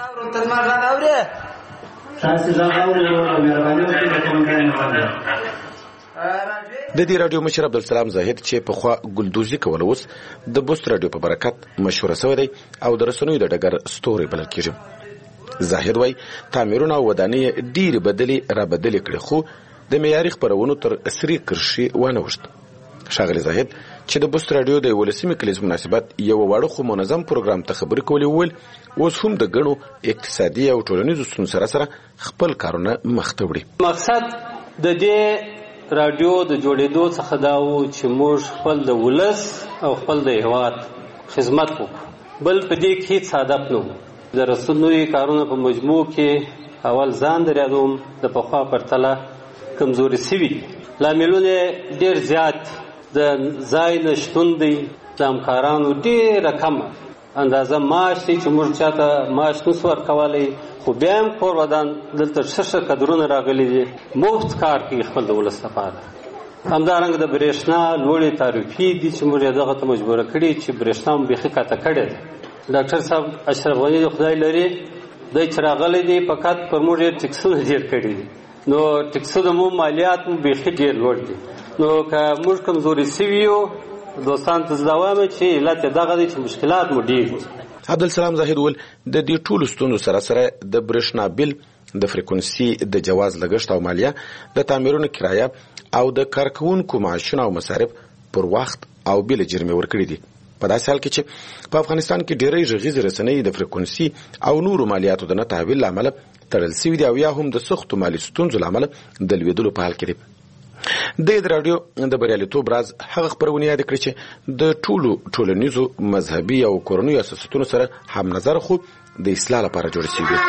د دې راډیو مشر عبدالسلام زاهد چې په خوا ګلدوزي کول اوس د بوست راډیو په برکت مشهور شوی دی او د رسنیو د ډګر ستوري بلل کېږي. زاهد وای تعمیرونه او ودانۍ ډېر بدلی را بدلی کړي، خو د معیاري خبرونو تر سری کرشي ونه وشت. ښاغلی زاهد چې د بوست راډیو د ولسمي کلیز مناسبت یو واړه خو منظم پروګرام ته خبرې کولې وویل اوس هم د ګڼو اقتصادي او ټولنیزو ستونزو سره سره خپل کارونه مخ ته وړي. مقصد د دې راډیو د جوړېدو څخه دا و چې موږ خپل د ولس او خپل د هیواد خدمت وکړو. بل په دې کې هیڅ هدف نه و. د رسنوي کارونه په مجموع کې اول ځان د یادوم د پخوا پرتله کمزوري سوي دي. لاملونه ډېر زیات، د ځای نشتون دی، د همکارانو ډېره کمه اندازه معاش دی چې موږ چاته معاش نسو ورکولی، خو بیا هم کور ودان دلته ښه ښه کدرونه راغلي دي، مفت کار کوي خپل د ولس لپاره. همدارنګه د برېښنا لوړې تعرفې دي چې موږ یې دغه ته مجبوره کړي چې برېښنا هم بیخي کاته کړې ده. ډاکټر صاحب اشرف غني د خدای لري دی چې راغلی دی فقط پر موږ یې ټکسونه ډېر کړي دي، نو ټکسونه مو مالیات مو بیخي ډېر لوړ دي. نو که موږ کمزوري سوي یو دوستان ته زده وایم چې علت یې دغه دی چې مشکلات مو ډېر دي. عبدالسلام زاهد وویل د دې ټولو ستونزو سره سره د برېښنا بیل، د فریکونسي د جواز لګښت او مالیه، د تعمیرونو کرایه او د کارکوونکو معاشونه او مصارف پر وخت او بیل جرمې ورکړي دي. په داسې حال کې چې په افغانستان کې ډېری غږیزې رسنۍ د فریکونسي او نورو مالیاتو د نه تحویل له امله تړل سوي دي او یا هم د سختو مالي ستونزو له امله د لوېدلو په حال کې دي. د راډیو د بریالیتوب راز هغه خپرونې یاد کړې چې د ټولو ټولنیزو، مذهبي او کورنیو اساساتونو سره هم نظر خو د اصلاح لپاره جوړ شوي دي.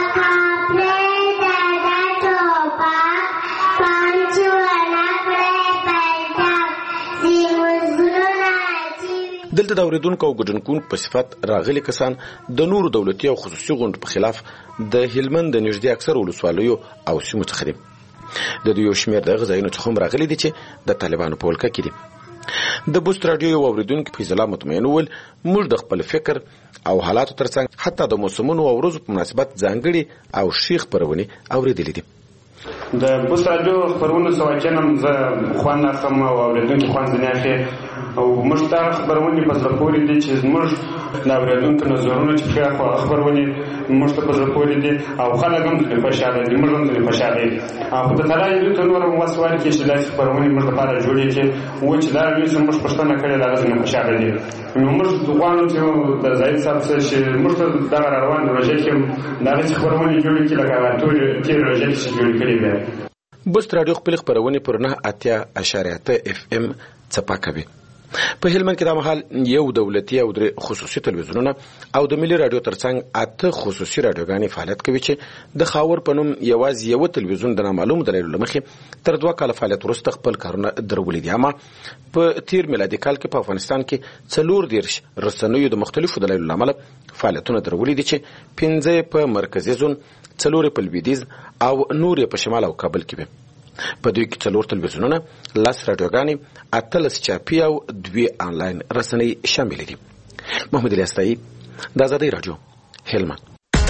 دلته د اوریدونکو او ګډونکو په صفت راغلي کسان د نورو دولتي او خصوصي غونډو په خلاف د هلمند د نږدې اکثر ولسوالیو او سیمو څخه دي. د دوی یو شمېر د غځایونو څخه هم راغلي دي چې د طالبانو په ولکه کې دي. د بوست راډیو یو اوریدونکي فیض الله مطمئن وویل موږ د خپل فکر او حالاتو ترڅنګ حتی د موسمونو او ورځو په مناسبت ځانګړي او ښې خپرونې اورېدلې دي. د بوست راډیو خپرونو سواچن هم زه خوند اخلم او اوریدونکي خوند ځینې اخلي او موږ دا خپرونې په زړه پورې دي چې زموږ د اورېدونکو نظرونه چې ښه خپرونې موږ ته په زړه پورې دي او خلک هم ځینې خوشحاله دي، موږ هم ځینې خوشحاله یو. او په تالای دوی ته نور هم وس ورکړي چې داسې خپرونې موږ لپاره جوړې کړي و چې دا دوی چې موږ پوښتنه کړې د هغه ځینې خوشحاله دي. نو موږ غواړو چې د زاهد صاحب سره چې موږ ته دغه را روان روژه کې هم د هغې خپرونې جوړې کړي لکه هغه ټولې تېرې روژې کې چې جوړې کړې وې. بوست راډیو خپلې خپرونې پر نه اتیا اشاریه اته اف ام څپه کوي. په هلمند کې دا مهال یو دولتي او درې خصوصي تلویزیونونه او د ملي راډیو ترڅنګ اته خصوصي راډیوګانې فعالیت کوي چې د خاور په نوم یوازې یو تلویزیون د نامعلوم دلایلو له مخې تر دوه کاله فعالیت وروسته خپل کارونه درولي دي. اما په تیر میلادي کال کې په افغانستان کې څلور دېرش رسنیو د مختلفو دلایلو له امله فعالیتونه درولي دي چې پنځه په مرکزي زون، څلور په لویدیځ او نور په شمال او کابل کې وي. په دوی کې څلور تلویزیونونه، لس راډیوګانې، اتلس چاپي او دوې آنلاین رسنۍ شامل دي. محمد الیاستایي، د آزادۍ راډیو، هلمند.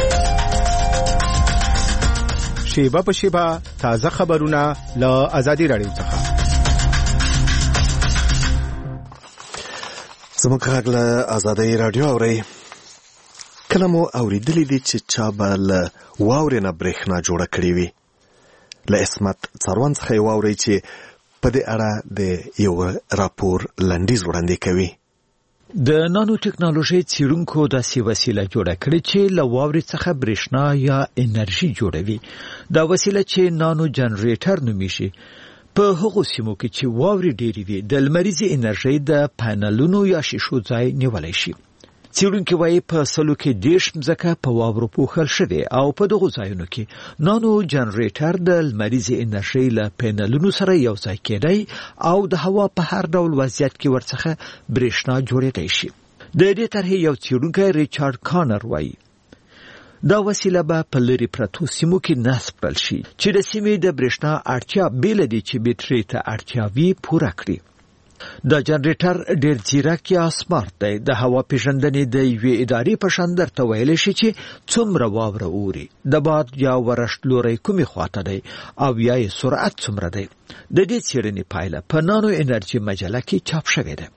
شیبه په شیبه تازه خبرونه له آزادۍ راډیو څخه. زموږ غږ له آزادۍ راډیو اورئ. کله مو اورېدلي دي چې چا به له واورې نه برېښنا جوړه کړې وي؟ له اسمت څاروان څخه یې واورئ چې په دې اړه د یو راپور لنډیز وړاندې کوي. د نانو ټکنالوژي څېړونکو داسې وسیله جوړه کړې چې له واورې څخه برېښنا یا انرژي جوړوي. دا وسیله چې نانو جنریټر نومیږي په هغو سیمو کې چې واورې ډېرې وي د لمریزې انرژۍ د پانلونو یا شیشو ځای نیولی شي. څېړونکي وایي په سلو کې دېرش مځکه په واورو پوښل شوې او په دغو ځایونو کې نانو جنریټر د لمریزې انرژۍ له پینلونو سره یو ځای کېدی او د هوا په هر ډول وضعیت کې ورڅخه برېښنا جوړېدی شي. د دې طرحې یو څېړونکی ریچارډ کانر وایي دا وسیله به په لرې پرتو سیمو کې نصب کړل شي چې د سیمې د برېښنا اړتیا بېله دې چې بیټرۍ ته اړتیا وي پوره کړي. دا جنریټر ډېر ځیرک یا سمارټ دی. د هوا پیژندنې د یوې ادارې په شان درته ویلی شي چې څومره واوره اوري، د باد یا ورشت لوری کومې خواته دی او یا یې سرعت څومره دی. د دې څېړنې پایله په نانو انرژي مجله کې چاپ شوې ده.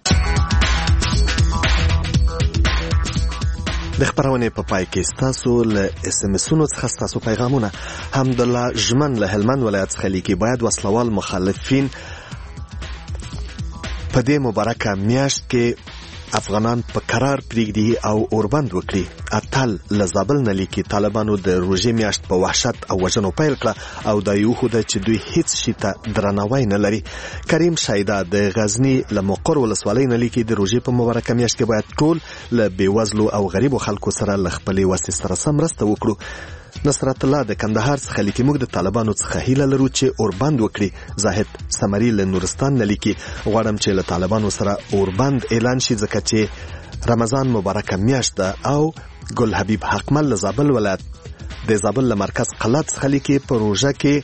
د خپرونې په پای کې ستاسو له اس ام اسونو څخه ستاسو پیغامونه. حمدالله ژمن له هلمند ولایت څخه لیکي باید وسلوال مخالفین په دې مبارکه میاشت کې افغانان په قرار پریږدي او اوربند وکړي. اتل له زابل نه لیکي طالبانو د روژې میاشت په وحشت او وژنو پیل کړه او دا یو خوده چې دوی هیڅ شي ته درناوی نه لري. کریم شایده د غزنی له مقر ولسوالۍ نه لیکي د روژې په مبارکه میاشت کې باید ټول له بیوزلو او غریبو خلکو سره له خپلې وسې سره سم مرسته وکړو. نصرت الله د کندهار څخه لیکي موږ د طالبانو څخه هیله لرو چې اوربند وکړي. زاهد سمری له نورستان نه لیکي غواړم چې له طالبانو سره اوربند اعلان شي ځکه چې رمضان مبارکه میاشت ده. او ګل حبیب حقمل له زابل ولایت د زابل له مرکز قلات څخه لیکي په روژه کې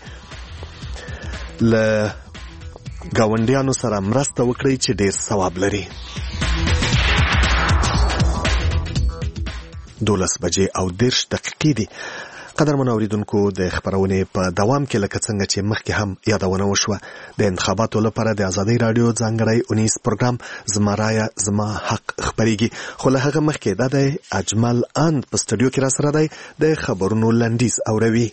له ګاونډیانو سره مرسته وکړي چې ډیر ثواب لري. دولس بجې او دیرش دقیقې دي. قدرمن اوریدونکو د خبرونې په دوام کې لکه څنګه چې مخکې هم یادونه وشوه د انتخاباتو لپاره د ازادۍ رادیو ځانګړی اونیز پروګرام زما رایه زما حق خبرېږي. خو له هغه مخکې دا دی اجمل اند په سټوډیو کې را سره دی د خبرونو لنډیز اوروي.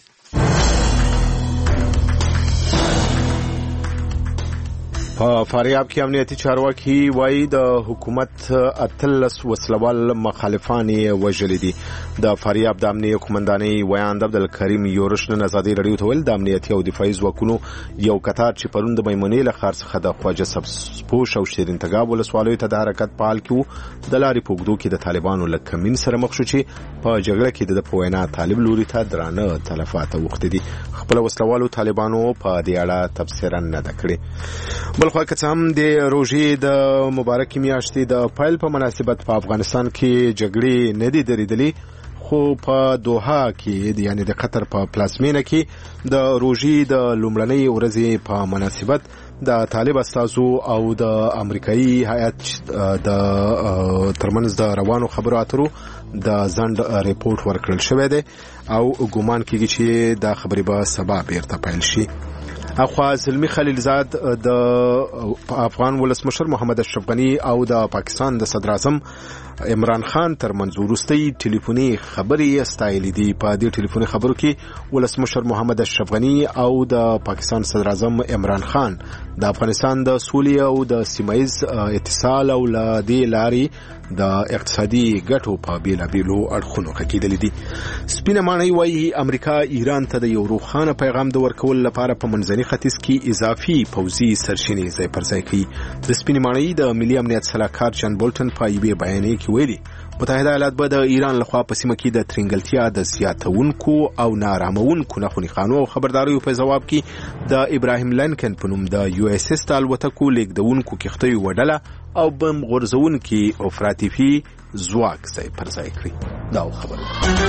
په فاریاب کې امنیتي چارواکي وایي د حکومت اتلس وسلوال مخالفان یې وژلي دي. د فاریاب د امنیه قومندانۍ ویاند عبدالکریم یورش نن ازادۍ رادیو ته ویل د امنیتي او دفاعي ځواکونو یو کتار چې پرون د میمونې له ښار څخه د خواجه سبزپوش او شیرین تګاب ولسوالیو ته د حرکت په حال کې و د لارې په اوږدو کې د طالبانو له کمین سره مخ شو چې په جګړه کې د په وینا طالب لوري ته درانه تلفات اوښتي دي. خپل وسلوالو طالبانو په دې اړه تبصره نه ده کړې. بلخوا که څه هم د روژې د مبارکې میاشتې د پیل په مناسبت په افغانستان کې جګړې نه دي درېدلې، خو په دوحه کې یعنی د قطر په پلازمینه کې د روژې د لومړنۍ ورځې په مناسبت د طالب استازو او د امریکایي هیئت د ترمنځ د روانو خبرو اترو د ځنډ ریپورت ورکړل شوی دی او ګومان کېږي چې دا خبرې به سبا بیرته پیل شي. اخوا زلمی خلیلزاد د افغان ولسمشر محمد اشرف غنی او د پاکستان د صدر اعظم عمران خان ترمنځ وروستۍ ټلیفوني خبرې ستایلې دي. په دې ټلیفوني خبرو کې ولسمشر محمد اشرف غنی او د پاکستان صدر اعظم عمران خان د افغانستان د سولې او د سیمایز اتصال او ل دې لارې د اقتصادي ګټو په بیلابیلو اړخونو کېدلې دي. سپینه ماڼۍ وایي امریکا ایران ته د یو روښانه پیغام د ورکول لپاره په منځني ختیځ کې اضافي پوځي سرچینې ځای پر ځای کوي. د سپینې ماڼۍ د ملي امنیت سلاکار جان بولټن په یوې بیانیه کې ویلي متحده ایالات به د ایران لخوا په سیمه کې د ترنګلتیا د زیاتونکو او نارامونکو نښونې خانو او خبرداریو په ځواب کې د ابراهیم لینکن په نوم د یو اس اس د الوتکو لیږدونکو کښتیو وډله او بم غورځونکي افراطي ځواک ځای پر ځای کړي. دا خبره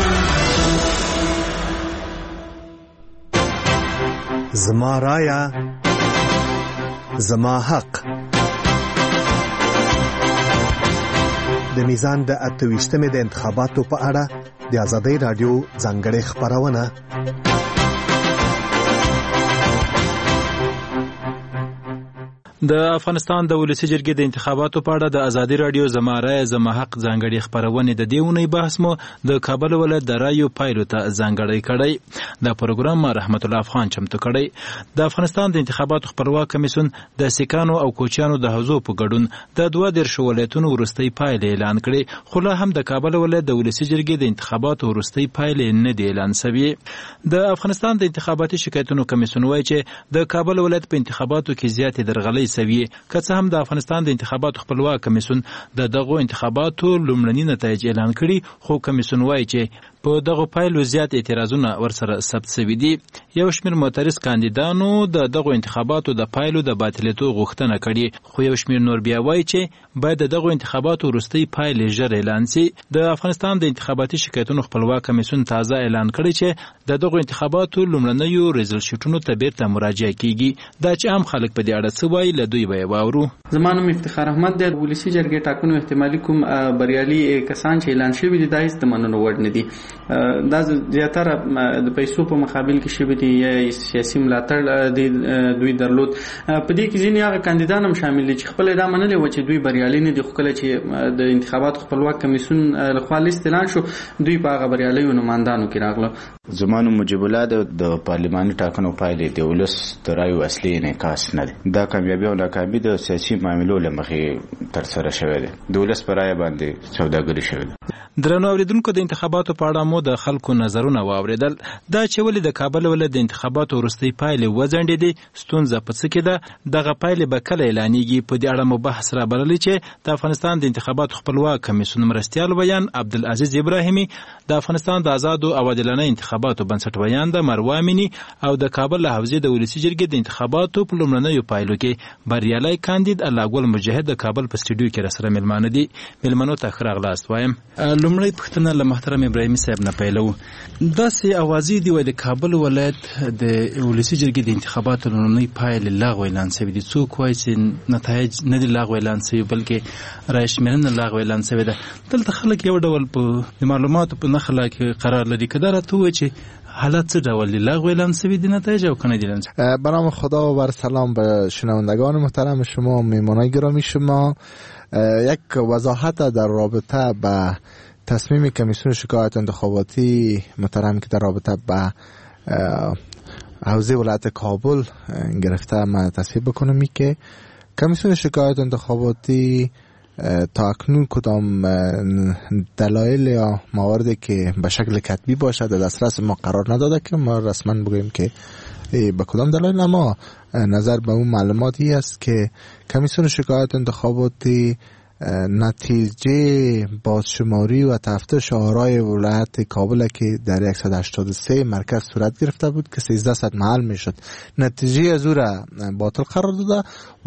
زما رایه زما حق. د میزان د اتویشتمې د انتخاباتو په اړه د ازادۍ رادیو ځانګړې خبرونه. د افغانستان د ولسی جرګې د انتخاباتو په اړه د ازادي رادیو زما رایه زما حق ځانګړي خبرونه د دیونی بحث مو د کابل ولایت د رایو پایلو ته ځانګړی کړی. دا پروګرام رحمت الله افغان چمتو کړی. د افغانستان د انتخاباتو خپلواک کمیسیون د سیکانو او کوچیانو د حوزو په ګډون د دوه دیرش ولایتونو وروستۍ پایلې اعلان کړي، خو لا هم د کابل ولایت د ولسی جرګې د انتخاباتو وروستۍ پایلې نه دي اعلان شوي. د افغانستان د انتخاباتي شکایتونو کمیسیون وایي چې د کابل ولایت په انتخاباتو کې زیاتې درغلۍ سوي، که څه هم د افغانستان د انتخاباتو خپلواک کمیسیون د دغو انتخاباتو لومړني نتایج اعلان کړي، خو کمیسیون وایي چې په دغه پایلو زیات اعتراضونه ورسره ثبت شوي دي. یو شمېر معترض کاندیدانو د دغو انتخاباتو د پایلو د باطلېدو غوښتنه کړې، خو یو شمېر نور بیا وایي چې باید د دغو انتخاباتو وروستۍ پایلې ژر اعلان شي. د افغانستان د انتخاباتي شکایتونو خپلواک کمیسیون تازه اعلان کړی چې د دغو انتخاباتو لومړنیو ریزلټ شیټونو ته بیرته مراجعه کیږي. دا چې عام خلک په دې اړه څه وایي له دوی به واورو. زما نوم افتخار احمد دی. ولسی جرګې ټاکنو احتمالي کوم بریالي کسان چې اعلان شوي دي دا هیڅ د منلو وړ نه دي. دا زیاتره د پیسو په مقابل کې شوي دي یا سیاسي ملاتړ د دوی درلود. په دې کې ځینې هغه کاندیدان هم شامل دي چې خپل دا منلي و چې دوی بریالي نه دي، خو کله چې د انتخاباتو خپلواک کمیسیون لخوا لیست اعلان شو دوی په هغه بریالیو نمایندانو کې راغله. زمانو مجیب الله د پارلماني ټاکنو پایلې د ولس د رایو اصلي انعکاس نه دي. دا کامیابي او ناکامي د سیاسي معاملو له مخې ترسره شوې ده، د ولس په رایه باندې سوداګري شوې ده. درنو اوریدونکو د انتخاباتو په اړه مو د خلکو نظرونه واوریدل. دا چې ولې د کابل ولایت د انتخاباتو وروستۍ پایلې وځنډېدې، ستونزه په څه کې ده، دغه پایلې به کله اعلانېږي، په دې اړه مو بحث رابللی چې د افغانستان د انتخاباتو خپلواک کمیسیون مرستیال ویان عبدالعزیز ابراهیمي، د افغانستان د آزادو او عادلانه انتخاباتو بنسټ ویان د مروه امیني او د کابل له حوزې د ولسي جرګې د انتخاباتو په لومړنیو پایلو کې بریالی کاندید الله ګل مجاهد د کابل په سټډیو کې راسره مېلمانه دي. مېلمنو ته ښه راغلاست وایم. لومړی پوښتنه له محترم ابراهیمي صاحب نه پیلوو. داسې اوازې دي وایي د کابل ولایت د ولسي جرګې د انتخاباتو لومړنۍ پایلې لغوه اعلان شوي دي. څوک وایي چې نتایج نه دي لغوه اعلان شوي بلکې رایې شمېرنه لغوه اعلان شوې ده. دلته خلک یو ډول په معلوماتو په نښه کې قرار لري. که دا راته ووایي چې حالت چه دوالی لغو اعلان شوی دی نتایج او کنه دیدن. به نام خدا و بر سلام به شنوندگان محترم شما، میهمانان گرامی شما. یک وضاحت در رابطه به تصمیم کمیسیون شکایت انتخاباتی محترم که در رابطه به حوزه ولایت کابل گرفته من تصحیح بکنم ای که کمیسیون شکایت انتخاباتی تا اکنون کدام دلایل یا مواردی که به شکل کتبی باشد در دسترس ما قرار نداده که ما رسما بگوییم که به کدام دلایل، اما نظر به اون معلوماتی است که کمیسیون شکایت انتخاباتی نتیجه بازشماری و تفتیش آرای ولایت کابل که در صد و هشتاد و سه مرکز صورت گرفته بود که سیزده صد محل میشد، نتیجه از او را باطل قرار داده و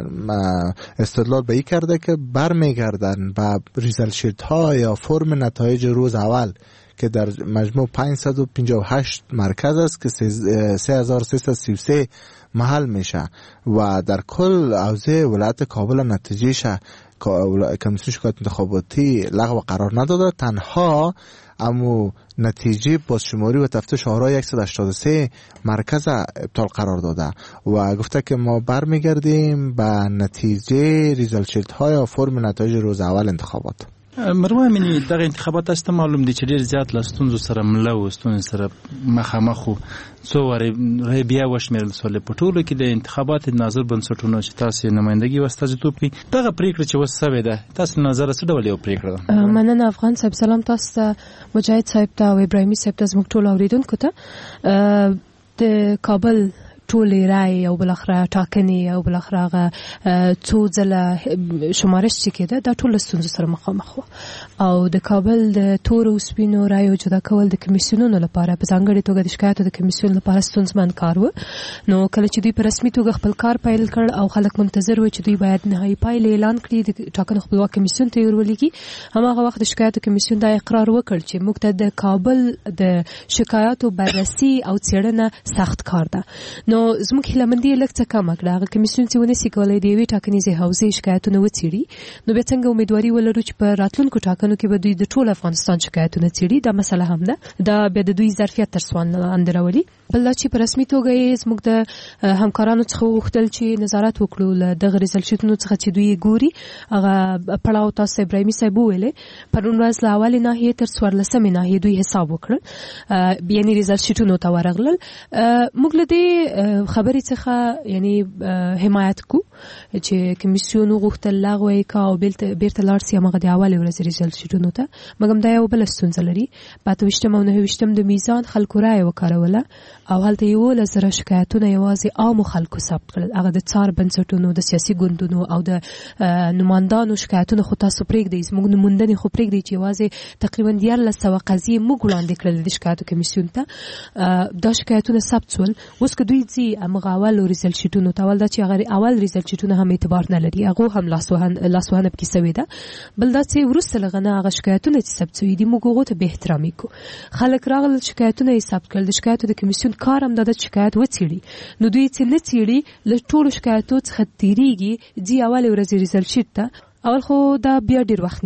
استدلال به این کرده که برمیگردن به ریزالت شیت ها یا فرم نتایج روز اول که در مجموع پانصد و پنجاه و هشت مرکز است که سه هزار و سیصد و سی و سه محل میشه و در کل حوزه ولایت کابل نتیجه شه کمیسیون شکایت انتخاباتی لغو قرار نداده، تنها امو نتیجه بازشماری و تفتیش آرای صد و هشتاد و سه مرکز ابطال قرار داده و گفته که ما برمیگردیم به نتیجه ریزالت شیت های و فرم نتایج روز اول انتخابات. مروه امینی دغه انتخابات است معلوم دي چې ډیر زیات لستونزو سره مله و ستونزو سره مخامخ وو. څو واره بیا وشمیرل سول په ټولو کې د انتخابات ناظر بنسټونو چې تاسو نمائندګي واستازیتوب کوي دغه پریکړه چې وسوي ده تاسو نظر څه ډول یو پریکړه ده؟ مننه افغان صاحب، سلام تاسو ته، مجاهد صاحب ته او ابراهیمي صاحب ته، زموږ ټول اوریدونکو ته. د کابل ټولې رای او بلخره ټاکنې او بلخره څو ځله شمارش چې کېده دا ټول ستونزو سره مخامخ وو او د کابل د تور او سپینو رایو جدا کول د کمیسیونونو لپاره په ځانګړې توګه د شکایتو د کمیسیون لپاره ستونزمن کار و. نو کله چې دوی په رسمي توګه خپل کار پیل کړ او خلک منتظر و چې دوی باید نهایي پایلې اعلان کړي د ټاکنو خپلواک کمیسیون ته ورولېږي، هماغه وخت د شکایتو کمیسیون دا اقرار وکړ چې موږ ته د کابل د شکایتو بررسي او څېړنه سخت کار ده. نو زموږ هیلهمندي لږ څه کمه کړه، هغه کمیسیون چې ونسي کولی د یوې ټاکنیزې حوزې شکایتونه وڅېړي، نو بیا څنګه امیدواري ولرو چې په راتلونکو ټاکنو کې به دوی د ټول افغانستان شکایتونه څېړي؟ دا مسله هم ده، دا بیا د دوی ظرفیت تر سوال لاندې راولي. بل دا چې په رسمي توګه یې زموږ د همکارانو څخه وغوښتل چې نظارت وکړو له دغه ریزالت شیټونو څخه چې دوی ګوري. هغه پړاو تاسو ابراهیمي صاحب وویلې پرون ورځ له اولې ناحیې تر څوارلسمې ناحیې دوی حساب وکړل، یعنې ریزالت شیټونو ته ورغلل. موږ له دې خبرې څخه یعنی حمایت کو چې کمیسیون وغوښتل لغوه یې کا او بیرته لاړ سي هغه د اولې ورځې ریزالت شیټونو ته، مګر دا یو بل ستونزه لري. په اته ویشتم او نهه ویشتم د میزان خلکو رایه وکاروله او هلته یولس زره شکایتونه یوازې عامو خلکو ثبت کړل، هغه د څار بنسټونو، د سیاسي ګوندونو او د نمایندانو شکایتونه خو تاسو پرېږدئ، زموږ نموندنې خو پرېږدئ چې یوازې تقریبا دیارلس سوه قضیې موږ وړاندې کړلې د شکایتو کمیسیون ته. دا شکایتونه ثبت شول. اوس که دوی ځي همغه اول ریزالت شیټونو ته، اول دا چې هغه اول ریزالت شیټونه هم اعتبار نه لري، هغه هم لاسوهنه پکې سوې ده. بل دا چې وروسته له هغه نه هغه شکایتونه چې ثبت شوي دي موږ هغو ته بې احترامي کوو. خلک راغلل شکایتونه یې ثبت کړل، د شکایتو د کمیسیون کار هم دا ده چې شکایت وڅېړي. نو دوی چې نه څېړي له ټولو شکایتو څخه تېرېږي، ځي اولې ورځې ریزالت شیټ ته. اول خو دا بیا ډېر وخت نیسي،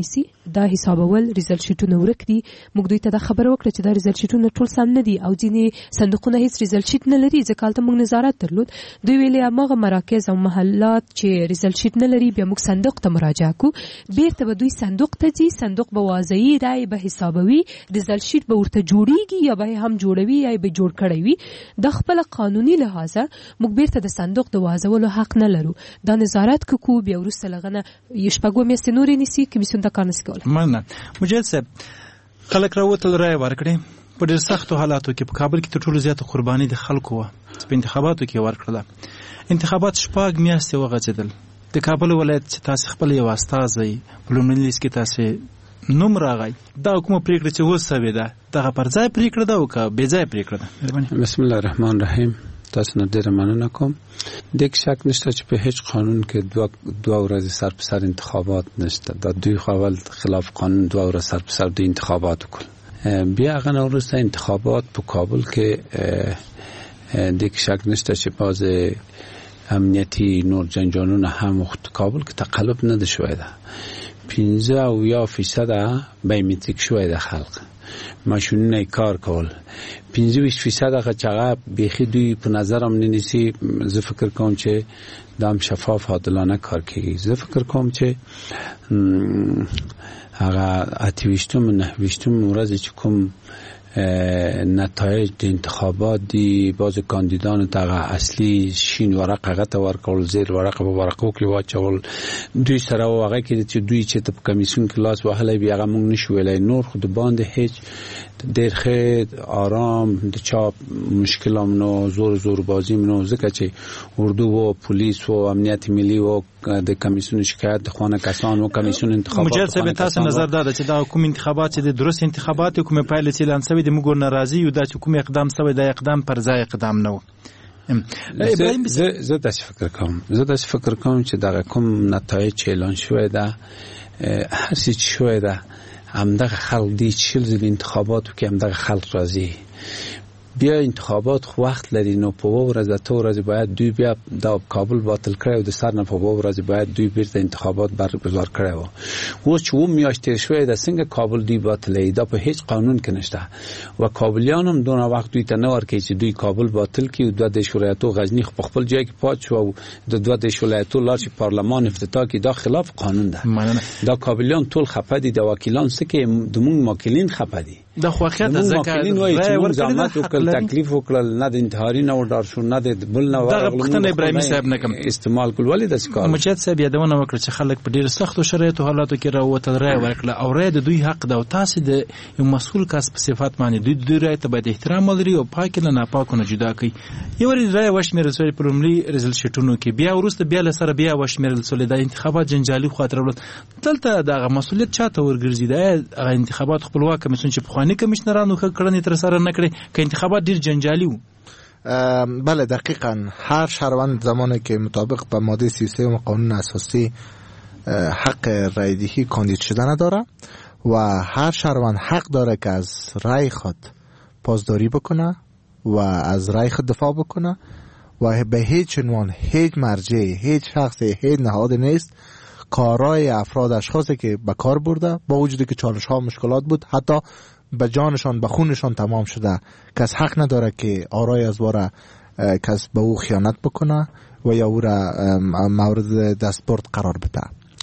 دا حسابول ریزلټ شیټونه ورک دي موږ دوی ته دا خبره وکړه چې دا ریزلټ شیټونه ټول سم نه دي او ځینې صندوقونه هیڅ ریزلټ شیټ نه لري ځکه هلته موږ نظارت درلود دوی ویلې هماغه مراکز او محلات چې ریزلټ شیټ نه لري بیا موږ صندوق ته مراجعه کوو بیرته به دوی صندوق ته ځي صندوق به واضحي رای به حسابوي ریزلټ شیټ به ورته جوړیږي یا به هم جوړوي یا به جوړ کړی وي د خپل قانوني لحاظه موږ بیرته د صندوق د واضحولو حق نه لرو دا نظارت کوو بیا وروسته لغنه شپږو میاشتې نورې نیسي کمیسیون دا کار نشي کولی مننه مجید صاحب خلک راوتل رای ورکړي په ډېر سختو حالاتو کې په کابل کې تر ټولو زیاته قرباني د خلکو وه په انتخاباتو کې ورکړله انتخابات شپږ میاشتې وغځېدل د کابل ولایت چې تاسې خپل یو استازی په لومړني لیست کې تاسې نوم راغی دا کومه پرېکړه چې اوس سوې ده دغه پر ځای پرېکړه ده او که بې ځای پرېکړه ده بسم الله الرحمن الرحیم تاسو نه ډېره مننه کوم د شک نشته چې په هیڅ قانون کې دوه دوه ورځې سر په سر انتخابات نشته دا دوی خپل خلاف قانون دوه ورځې سر په سر د انتخابات وکړل بیا هغه وروسته انتخابات په کابل کې د شک نشته چې باز امنیتی نور جنجالونه هم وخت کابل کې تقلب نه ده شوی ده پنځه او یا فیصد بایومتریک شوی ده خلق ماشینونه کار کول پنځه ویشت فیصد هغه چې هغه بیخي دوی په نظرم نه نیسي زه فکر کوم چې دا هم شفاف عادلانه کار کوي زه فکر کوم چې هغه اته ویشتم نه ویشتم ورځ چې کوم نتایج د انتخابات دی باز کاندیدان دغه اصلي شین ورقه غته ورکول زیر ورقه په ورقو کې واچول دوی سره واغه کې چې دوی چې په کمیسیون کې لاس وهله بیا هغه مونږ نشو ویلای نور خود باندې هیڅ ډېر ښه آرام د چاپ مشکلامونو زور زور بازی منو ځکه چې اردو و پولیس و امنیت ملی و د کمیسیون شکایت د خانه کسان و کمیسیون انتخابات مجرد څه به تاسو نظر داده چې دا کوم انتخابات چې د درست انتخابات کومه پایله چې اعلان شوی د موږ ناراضي یو د کوم اقدام شوی د اقدام پر ځای اقدام نه و زه زه د فکر کوم زه د فکر کوم چې دا کوم نتایج چې اعلان شوی دا هر څه شوی دا همدغه خلق دی چیل زل انتخاباتو که همدغه خلق راضی بیا انتخابات خو وخت لري نو په ورځ د تو ورځ باید دوی بیا د کابل باطل کړي او د سر نه په ورځ باید دوی بیرته انتخابات برگزار کړي وو و چې و میاشتې شوی د څنګه کابل دوی باطلې دا په هیڅ قانون کې نشته و کابلیان هم دونه وخت دوی ته نه ورکړي چې دوی کابل باطل کړي او دوه د شورایتو غزنی خو خپل ځای کې پات شو او د دوه د شورایتو لار چې پارلمان افتتاح کړي دا خلاف قانون ده دا کابلیان ټول خپه دي د وکیلان سکه د مونږ موکلین خپه دي د خوخیت ذکر رای ورکړل وکړل تکلیف وکړل نه د انتحاري نه وډار شو نه د بل نه دغه پښتنه ابراهیمي صاحب نه کوم استعمال کول ولې د ښکار مجید صاحب یادونه وکړه چې خلک په ډیر سختو شرایطو حالاتو کې راوته رای ورکړل او رای د دوی حق ده او تاسو د یو مسؤل کس په صفات باندې دوی دوی رای ته باید احترام ولري او پاک نه ناپاکونه جدا کوي یو رای وشمیرل سوی په لومړي ریزلټ شیټونو کې بیا ورسته بیا لسره بیا وشمیرل سوی د انتخابات جنجالي خاطر ولت دلته دغه مسؤلیت چاته ورګرځي د انتخابات خپلواک کمیسیون چې په خواني کمشنرانو کړنې تر سره نه کړي که انتخابات ډیر جنجالي وو بله دقیقاً هر شهروند زمانی که مطابق با ماده سی و سه قانون اساسی حق رایدهی کاندید شدن داره و هر شهروند حق داره که از رای خود پاسداری بکنه و از رای خود دفاع بکنه و به هیچ عنوان هیچ مرجع هیچ شخص هیچ نهاد نیست کارای افراد اشخاصی که به کار برده با وجودی که چالش ها مشکلات بود حتی به جانشان به خونشان تمام شده کس حق نداره که آرای از واره کس به او خیانت بکنه و یا او را مورد دستبرد قرار بده.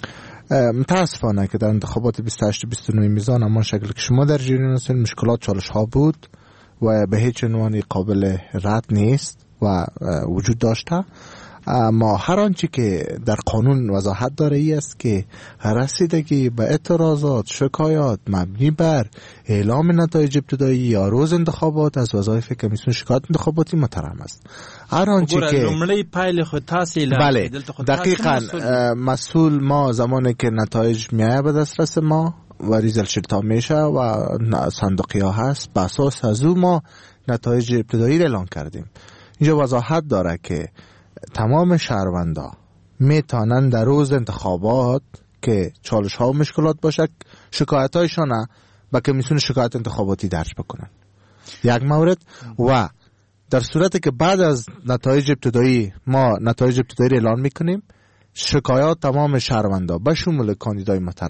متاسفانه که در انتخابات بیست و هشت بیست و نه میزان اما شکل که شما در جریان هستید مشکلات چالش ها بود و به هیچ عنوانی قابل رد نیست و وجود داشته اما هر آنچه که در قانون وضاحت داره ای است که رسیدگی به اعتراضات شکایات مبنی بر اعلام نتایج ابتدایی یا روز انتخابات از وظایف کمیسیون شکایت انتخاباتی محترم است. هر آنچه که لومړی پایله خو تاسو بله دقیقاً مسئول ما زمانی که نتایج میایه به دسترس ما و ریزلت شیت ها میشه و صندوقی ها هست به اساس از او ما نتایج ابتدایی را اعلان کردیم. اینجا وضاحت داره که تمام شهروندا میتونن در روز انتخابات که چالش ها و مشکلات باشه شکایت هایشان به کمیسیون شکایت انتخاباتی درج بکنن یک مورد و در صورتی که بعد از نتایج ابتدایی ما نتایج ابتدایی اعلان میکنیم شکایات تمام شهروندا به شمول کاندیدای محترم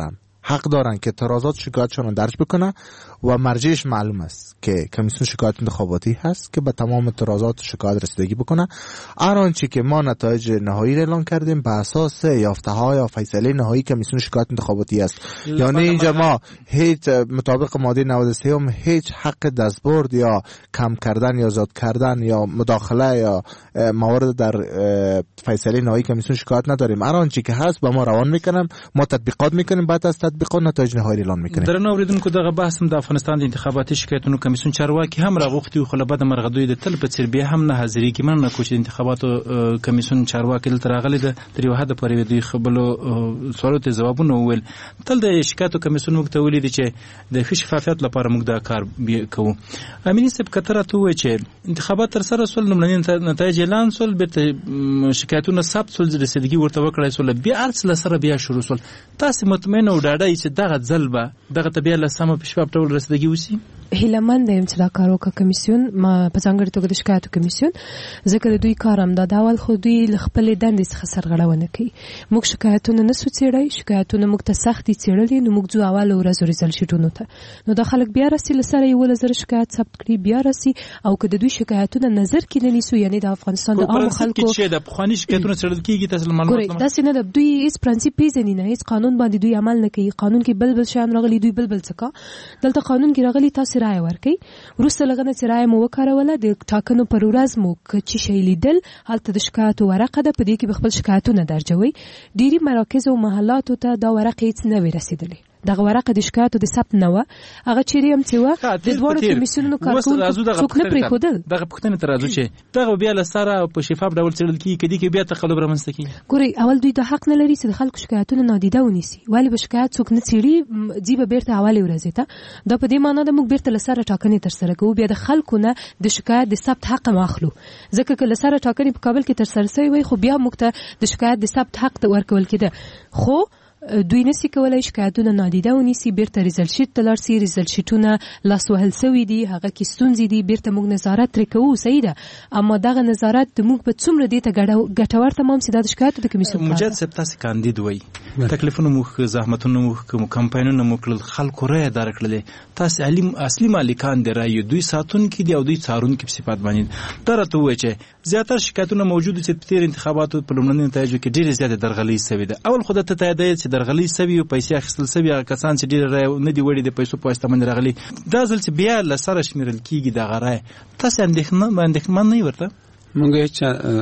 حق دارن که اعتراضات شکایتشون رو درج بکنن و مرجعش معلوم است که کمیسیون شکایت انتخاباتی هست که به تمام اعتراضات شکایت رسیدگی بکنه. هر آنچه که ما نتایج نهایی را اعلان کردیم به اساس یافته‌های یا فیصله نهایی کمیسیون شکایت انتخاباتی است. یعنی اینجا ما هیچ مطابق ماده نود و سه هم هیچ حق دستبرد یا کم کردن یا زیاد کردن یا مداخله یا موارد در فیصله نهایی کمیسیون شکایت نداریم. هر آنچه که هست با ما روان میکنم، ما تطبیقات میکنیم، بعد از تطبیقات نتایج نهایی اعلان میکنیم. درنو اوریدونکو دغه بحث هم د افغانستان د انتخاباتي شکایتونو کمیسیون چارواکي هم راغوښتي خو له بده مرغه دوی د تل په څیر بیا هم نه حاضرې کې مننه کوي چې د انتخاباتو کمیسیون چارواکي دلته راغلي د تر یو حده پورې دوی خپلو سوالو ته ځوابونه وویل. تل د شکایتو کمیسیون موږ ته ویلي دي چې د ښه شفافیت لپاره موږ دا کار کوو. امیني صاحب کتره ته وایي چې انتخابات تر سره سول، لومړني نتایج اعلان سول، بیرته شکایتونه ثبت سول، رسیدګي ورته وکړای سول، بیا ارڅ له سره بیا شروع سول. تاسو مطمئن او ډاډه چې دغه ځل به دغه طبيعه له سم په شفاف ډول رسیدګي وسی؟ هیلمن دیم چې دا کار وکړي کمیسیون، ما په ځانګړي توګه د شکایتو کمیسیون، ځکه د دوی کار هم دا ډول خو دوی خپل دندې څخه سرغړونه کوي. موږ شکایتونه نسو څېړای، شکایتونه موږ ته سختي څېړلې، نو موږ ځو اول ورځ ریزل شیټونو ته، نو د خلک بیا راسي لسره یو لزر شکایت ثبت کړي، بیا راسي او که د دوی شکایتونه نظر کې نه نیسو، یعنی د افغانستان د عام خلکو چې د پخوانی شکایتونه څېړل کیږي، تاسو معلومات ګورئ داسې نه ده. دوی هیڅ پرنسپ پیژني نه، هیڅ قانون باندې دوی عمل نه کوي. قانون کې بل بل شیان راغلي، دوی بل بل څه. دلته قانون کې راغلي تاسو رائے ورکړئ، وروسته لغنه چې رائے مو وکاروله د ټاکنو پر ورځ مو چې شی لیدل، هلته د شکایتو ورقه ده، په دې کې به خپل شکایتونه درجوي. ډیری مراکز او محلاتو ته دا ورقه هیڅ نه وی رسیدلې. دغه ورقه د شکایتو د ثبت نه و، هغه چیرې هم چې و د دوه کمیسیونونو کارکونکو څوک نه پریښودل. دغه پوښتنه تر راځو چې دغه بیا له سره په شفاف ډول څېړل کیږي، کدي کې بیا تقلب رامنځته کیږي. ګورئ اول دوی د حق نه لري چې د خلکو شکایتونه نادیده ونیسي. ولې به شکایت څوک نه څېړي، ځي به بیرته اولې ورځې ته. دا په دې معنا ده موږ بیرته له سره ټاکنې ترسره کوو، بیا د خلکو نه د شکایت د ثبت حق هم اخلو، ځکه که له سره ټاکنې په کابل کې ترسره شوې وي خو بیا موږ ته د شکایت د ثبت حق ورکول کېده، خو دوی نسی کولای شکایتونه نادیده ونیسي، بیرته ریزل شیټ ته لاړ سي، ریزل شیټونه لاس وهل سوي دي، هغه کې ستونزې دي، بیرته موږ نظارت ترې کوو، صحیح ده. اما دغه نظارت د موږ په څومره دې ته ګټور تمام سي د شکایتو د کمیسیون مجد صاحب تاسو کاندید وای، تکلیفونه مو زحمتونه مو کوم کمپاینونه مو کړل، خلکو رای دار کړل، تاسو علم اصلي مالکان دی رای دوی ساتون کې دی او دوی څارون کې په صفات باندې درته وای چې زیاتره شکایتونه موجود دي چې په تیر انتخاباتو په لومړني نتایجو کې ډېر زیات درغلي سوي ده. اول خدای ته تایید چې درغلي سوي او پیسې اخیستل سوي، هغه کسان چې ډېر رای نه دی وړي د پیسو په واسطه باندې راغلي، دا ځل چې بیا له سره شمیرل کیږي د غرای، تاسو اندېښنه باندې من نه ورته؟ موږ هیڅ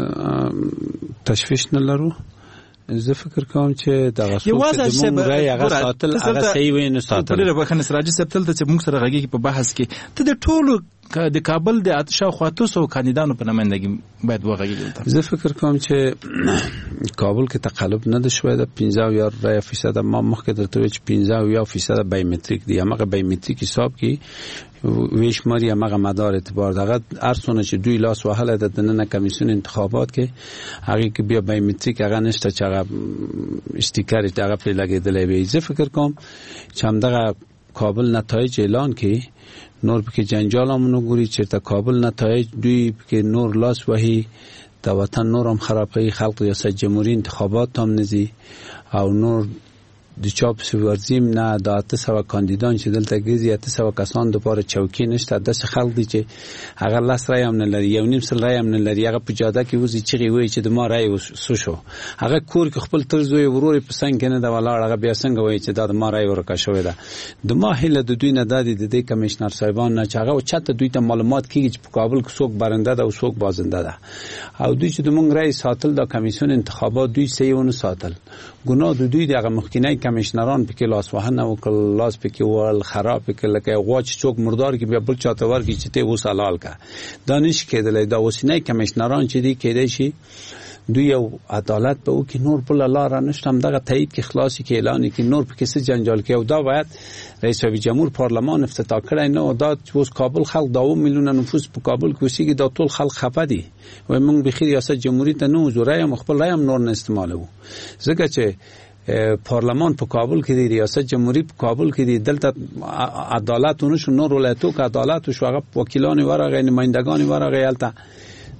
تشویش نه لرو. زه فکر کوم چې دغه څوک د موږ رای هغه ساتل هغه صحیح وي نه ساتل. په لاره بخنه سراج صاحب تل چې موږ سره غږی په بحث کې ته د ټولو د کابل د اتشا خواته سو کاندیدانو په نمائندګي باید وغږیږي. زه فکر کوم چې کابل کې تقلب نه د شوې د پنځه یا رای فیصد ما مخکې درته وی چې پنځه یا فیصد بایومتریک دی، هغه بایومتریک حساب کې ویش ماری هغه مدار اعتبار دغه ارسونه چې دوی لاس وهله د دننه کمیسیون انتخابات کې هغه کې بیا بایومتریک هغه نشته چې هغه استیکر هغه په لګیدلې وي. زه فکر کوم چې همدغه کابل نتایج اعلان کې نور پکې جنجال هم نو ګوري چې تا کابل نتایج دوی پکې نور لاس وهي، د وطن نور هم خرابوي، خلق ریاست جمهوریت انتخابات هم نزي او نور د چاپ سوورزیم نه د اته سوه کاندیدان چې دلته ګرځي، اته سوه کسان دوپاره چوکۍ نشته، داسې خلک دي چې هغه لس رای هم نه لري، یو نیم سل رای هم نه لري، هغه په جاده کې وځي چغې وایي چې د ما رای سو شو، هغه کور کې خپل تر زوی ورور په څنګ کې نه ده ولاړ، هغه بیا څنګه وایي چې دا د ما رای ورکه شوې ده. د ما هیله د دوی نه دا دي د دې کمیشنر صاحبان نه چې هغه چاته دوی ته معلومات کیږي چې په کابل کې څوک برنده ده او څوک بازنده ده، او دوی چې د مونږ رای ساتل د کمیسیون انتخابات دوی صحیحونه ساتل، ګناه د دوی دغه مخکینی کمیشنران پکې لاس وهنه وکړل، لاس پکې ول خراب پکې لکه غوا چې څوک مردار کې بیا بل چاته ورګي چې ته وس حلال کا دانش کېدلې دا وسینه کمیشنران چې دی کېدای شي دوی یو عدالت به او کې نور بل لار نشتم دغه تایید کې خلاصي کې اعلان کې نور پکې څه جنجال کې او دا باید رئیس جمهور پارلمان افتتاح کړی نه، دا اوس کابل خلک داو میلیونه نفوس په کابل کې اوسېږي، دا ټول خلک خفه دي وای موږ بخیر ریاست جمهوریت ته نه وزورای هم خپل رای هم نور نه استعمالو، ځکه چې پارلمان په کابل کې دی، ریاست جمهوریت په کابل کې دی، دلته عدالت ونشو، نور ولایتو کې عدالت شو، هغه وکیلان ورغه نمائندگان ورغه، البته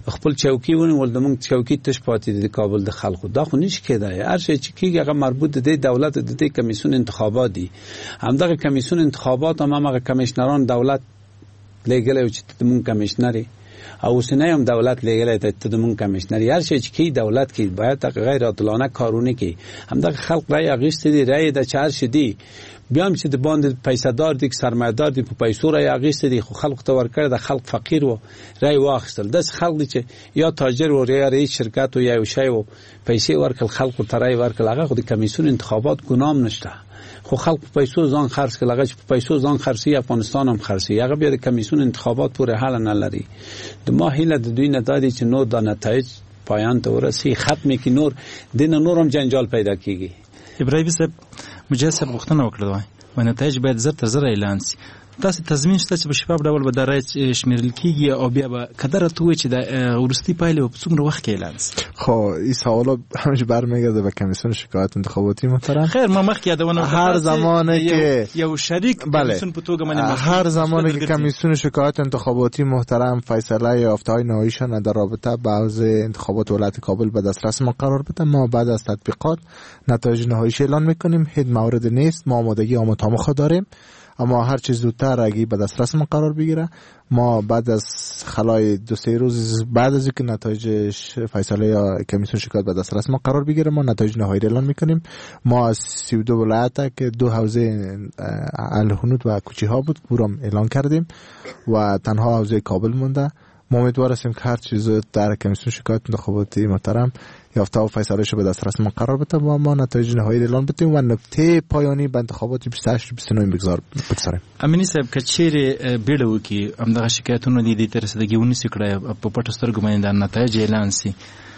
خپل چوکي ونیول د موږ چوکي تش پاتې د کابل د خلکو دا خو نشي کېدای. هر شي چې کیږي هغه مربوط د دولت د دې کمیسیون انتخابات دي. همدغه کمیسیون انتخابات هم هغه کمیشنران دولت لګلې چې د موږ کمیشنري او اوسنۍ هم دولت لګلې ته د موږ کمیشنري. هر شي چې کی دولت کې باید غیر عادلانه کارونه کوي. همدغه خلک رای اغیستې دي، رای د چار شدي بیا هم چې د باندې پیسې دار دي، سرمایه‌دار دي، په پیسو رای اغیستې دي، خو خلک ته ورکړه د خلک فقیر وو رای واخیستل. د خلک دي چې یا تاجر و یا رئیس شرکت و یا یو شی و پیسې ورکړل خلکو ته رای ورکړل. هغه خو د کمیسیون انتخابات ګنام نشته، خو خلک په پیسو ځان خرڅ کړل. هغه چې په پیسو ځان خرڅي افغانستان هم خرڅي، هغه بیا د کمیسیون انتخابات پورې حل نه لري. د ما هیله د دوی نه دادي چې نور د نتایج پایان ته ورسي، ختمه کې نور دین نور هم جنجال پیدا کیږي. ابراهیم صاحب مجاهد صاحب غوښتنه وکړه و نتایج باید زر تر زر اعلان شي. تاسو تضمین شته چې په شفاف ډول به د رای شمیرل کیږي او بیا به قدر ته وي چې د ورستي پایله په څومره وخت کې اعلان شي؟ خو این سوالا همش برمیگرده به کمیسیون شکایت انتخاباتی محترم. خیر ما مخکې یادونه هر زمانی که یو شریک کمیسیون په توګه باندې هر زمانی که کمیسیون شکایت انتخاباتی محترم فیصله یافته‌های نهاییشان در رابطه با حوزه انتخابات ولایت کابل به دسترس ما قرار بده، ما بعد از تطبیقات نتایج نهاییش اعلان میکنیم. هیچ مورد نیست، ما آمادگی آموزش داریم، اما هر چیز زودتر اگه به دسترس ما قرار بگیره ما بعد از خلای دو سه روز بعد از اینکه نتایج فیصله یا کمیسیون شکایت به دسترس ما قرار بگیره ما نتایج نهایی اعلان میکنیم. ما از سی و دو ولایت که دو حوزه الهنود و کوچی ها بود پورم اعلان کردیم و تنها حوزه کابل مونده. ما امیدوار هستیم که هر چیز در کمیسیون شکایت انتخاباتی محترم یافته و فیصله‌اش به دسترس ما قرار بده و ما نتایج نهایی اعلان بدیم و نقطه پایانی به انتخابات بیست و هشت بیست و نه بگذاریم. امینی صاحب کچېری بیړه وکي همدغه شکایتونه دي د رسیدګي ونیسي کړای په پټو سترګو باندې د نتایج اعلان سي.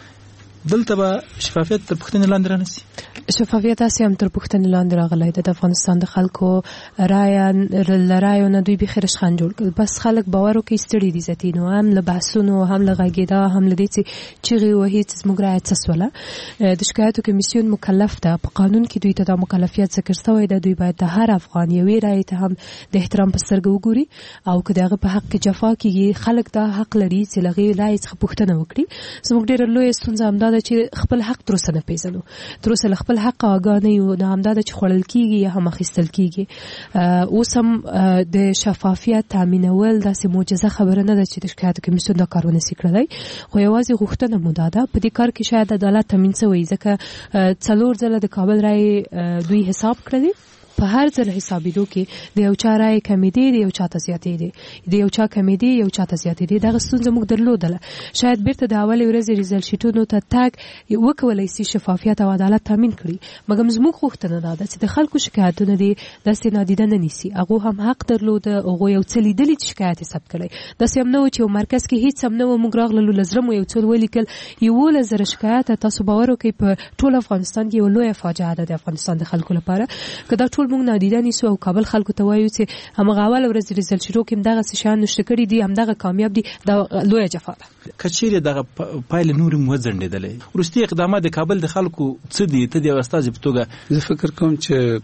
دلته به شفافیت تر پوښتنې لاندې رانیسي. شفافیت هسې هم تر پوښتنې لاندې راغلی د افغانستان د خلکو رایه له رایو نه دوی بیخي رشخند جوړ کړل. بس خلک باور وکړي ستړي دي ذاتینو هم له بحثونو هم له غږېدا هم له دې چې چغې وهي چې زموږ رایه څه سوله. د شکایتو کمیسیون مکلف ده، په قانون کې دوی ته دا مکلفیت ذکر شوی ده. دوی باید د هر افغان یوې رایې ته هم د احترام په سترګه وګوري او که د هغه په حق کې جفا کېږي خلک دا حق لري چې له هغې رایې څخه پوښتنه وکړي. زموږ ډېره لویه ستونزه همدا ده چې خپل حق تر اوسه نه پیژنو، تر اوسه له خپل حق آګاه نه یو. نه همدا ده چې خوړل کېږي یا هم اخیستل کېږي. اوس هم د شفافیت تامینول داسې معجزه خبره نه ده چې د شکایتو کمیسیون دا کار ونسي کړلی، خو یوازې غوښتنه مو دا ده. په دې کار کې شاید عدالت تامین شوی ځکه څلور ځله د کابل رایې دوی حساب کړی. په هر ځل حسابېدو کې د یو چا رایې کمې دي د یو چا ته زیاتې دي، د یو چا کمې دي یو چا ته زیاتې دي. دغه ستونزه موږ درلودله. شاید بیرته د اولې ورځې ریزلټ شیټونو ته تګ وکولی سي شفافیت او عدالت تامین کړي، مګر زموږ غوښتنه دا ده چې د خلکو شکایتونه دي داسې نادیده نه نیسي. هغوی هم حق درلوده، هغوی یو څه لیدلي چې شکایت یې ثبت کړی. داسې هم نه و چې یو مرکز کې هېڅ هم نه و، موږ راغللو له زړه مو یو څه ولیکل. یولس زره شکایت. تاسو باور وکړئ په ټول افغانستان کې یو لویه فاجعه ده د افغانستان د خلکو لپاره. که دا ټول موږ نادیده نیسو او کابل خلکو ته وایو چې همغه اول ورځ ریزلټ شروع کې همدغسې شیان نشته کړي دي، همدغه کامیاب دي، دا لویه جفا ده. که چیرې دغه پایلې نورې هم وځنډېدلی، وروستي اقدامات د کابل د خلکو څه دي؟ ته د یو استازي په توګه زه فکر کوم چې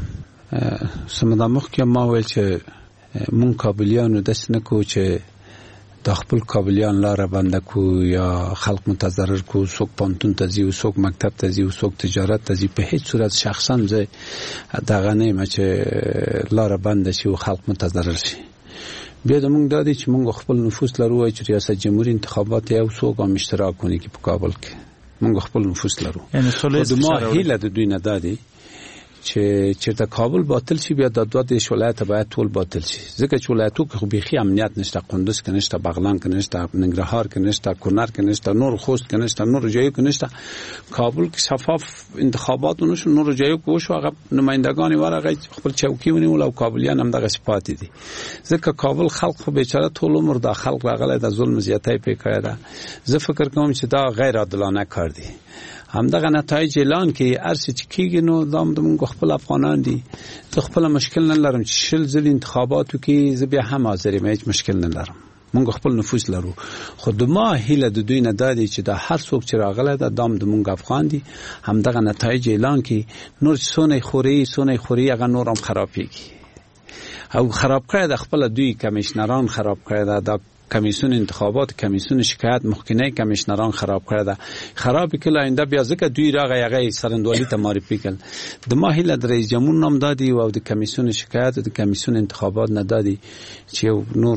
سمدا مخکې ما ویل چې مونږ کابلیانو داسې نه کوو چې د خپل کابلیان لاره بنده کو یا خلق متضرر کو، څوک پانتون ته ځي، څوک مکتب ته ځي، څوک تجارت ته ځي. په هیڅ صورت شخصا زه دغه نه یم چې لاره بنده شي او خلق متضرر شي. بیا د مونږ دا دی چې مونږ خپل نفوس لرو چې ریاست جمهوری انتخابات یو څوک هم اشتراک ونی کې په کابل کې مونږ خپل نفوس لرو. یعنی د ما هیله د دوی نه دا دی چې چېرته کابل باطل شي بیا د دوه دیش ولایت باید ټول باطل شي، ځکه چې ولایتو کې خو بیخي امنیت نشته، قندوز کې نشته، بغلان کې نشته، ننګرهار کې نشته، کونړ کې نشته، نور خوست کې نشته، نور جایو کې نشته. کابل کې شفاف انتخابات ونشو، نور جایو کې وشو، هغه نمایندگان ورغه خپل چوکۍ ونیول او کابلیان هم دغه صفات دي. ځکه کابل خلق خو بیچاره ټول عمر د خلق راغله د ظلم زیاتې پې کړی ده. زه فکر کوم چې دا غیر عادلانه کار دی. همدغه نتایج اعلان کې ارڅ چې کېږي نو دا موږ خپل افغانان دي. زه خپل مشکل نه لرم چې شل ځل انتخاباتو کې زه بیا هم حاضر یم، هیڅ مشکل نه لرم. موږ خپل نفوس لرو، خو د ما هیله د دوی نه دا دی چې دا هر څوک چې راغلی ده دام د موږ افغان دي. همدغه نتایج اعلان کې نور څونه خوري څونه خوري هغه نور هم خرابېږي او خراب کړی د خپل دوی کمیشنران خراب کړی ده. دا کمیسیون انتخابات کمیسیون شکایت مخکنه کمیشنران خراب کرده خراب کله آینده بیا ځکه دوی راغی هغه سرندوالی ته معرفي کړ د ما هیله د رئیس جمهور نام دادی او د کمیسیون شکایت د کمیسیون انتخابات نه دادی چې نور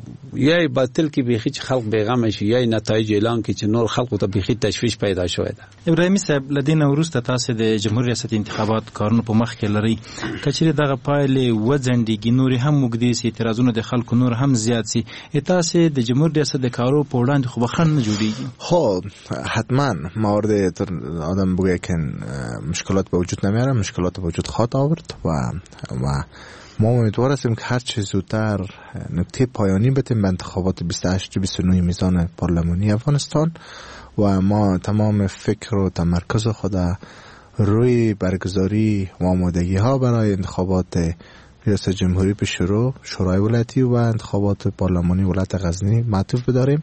یا باطل کې بيخي چې خلق بیغمه شي یا نتایج اعلان کې چې نور خلق ته بيخي تشویش پیدا شوی ده. ابراهیمي صاحب لدین ورسته تاسو د جمهوریت ریاست انتخابات کارونه په مخ کې لري کچېره دغه پایلې وځنډيږي نور هم مګدي سي اعتراضونه د خلکو نور هم زیات سي تاسو د جمهوریت ریاست د کارو په وړاندې خو بخښن نه جوړیږي. خب حتما موارد آدم بگه که مشکلات به وجود نمیاره مشکلات به وجود خواهد آورد و و ما امیدوار هستیم که هر چه زودتر نکته پایانی بتیم به انتخابات بیست و هشت بیست و نه میزان پارلمانی افغانستان و ما تمام فکر و تمرکز خود روی برگزاری و آمادگی ها برای انتخابات ریاست جمهوری به شروع شورای ولایتی و انتخابات پارلمانی ولایت غزنی معطوف بداریم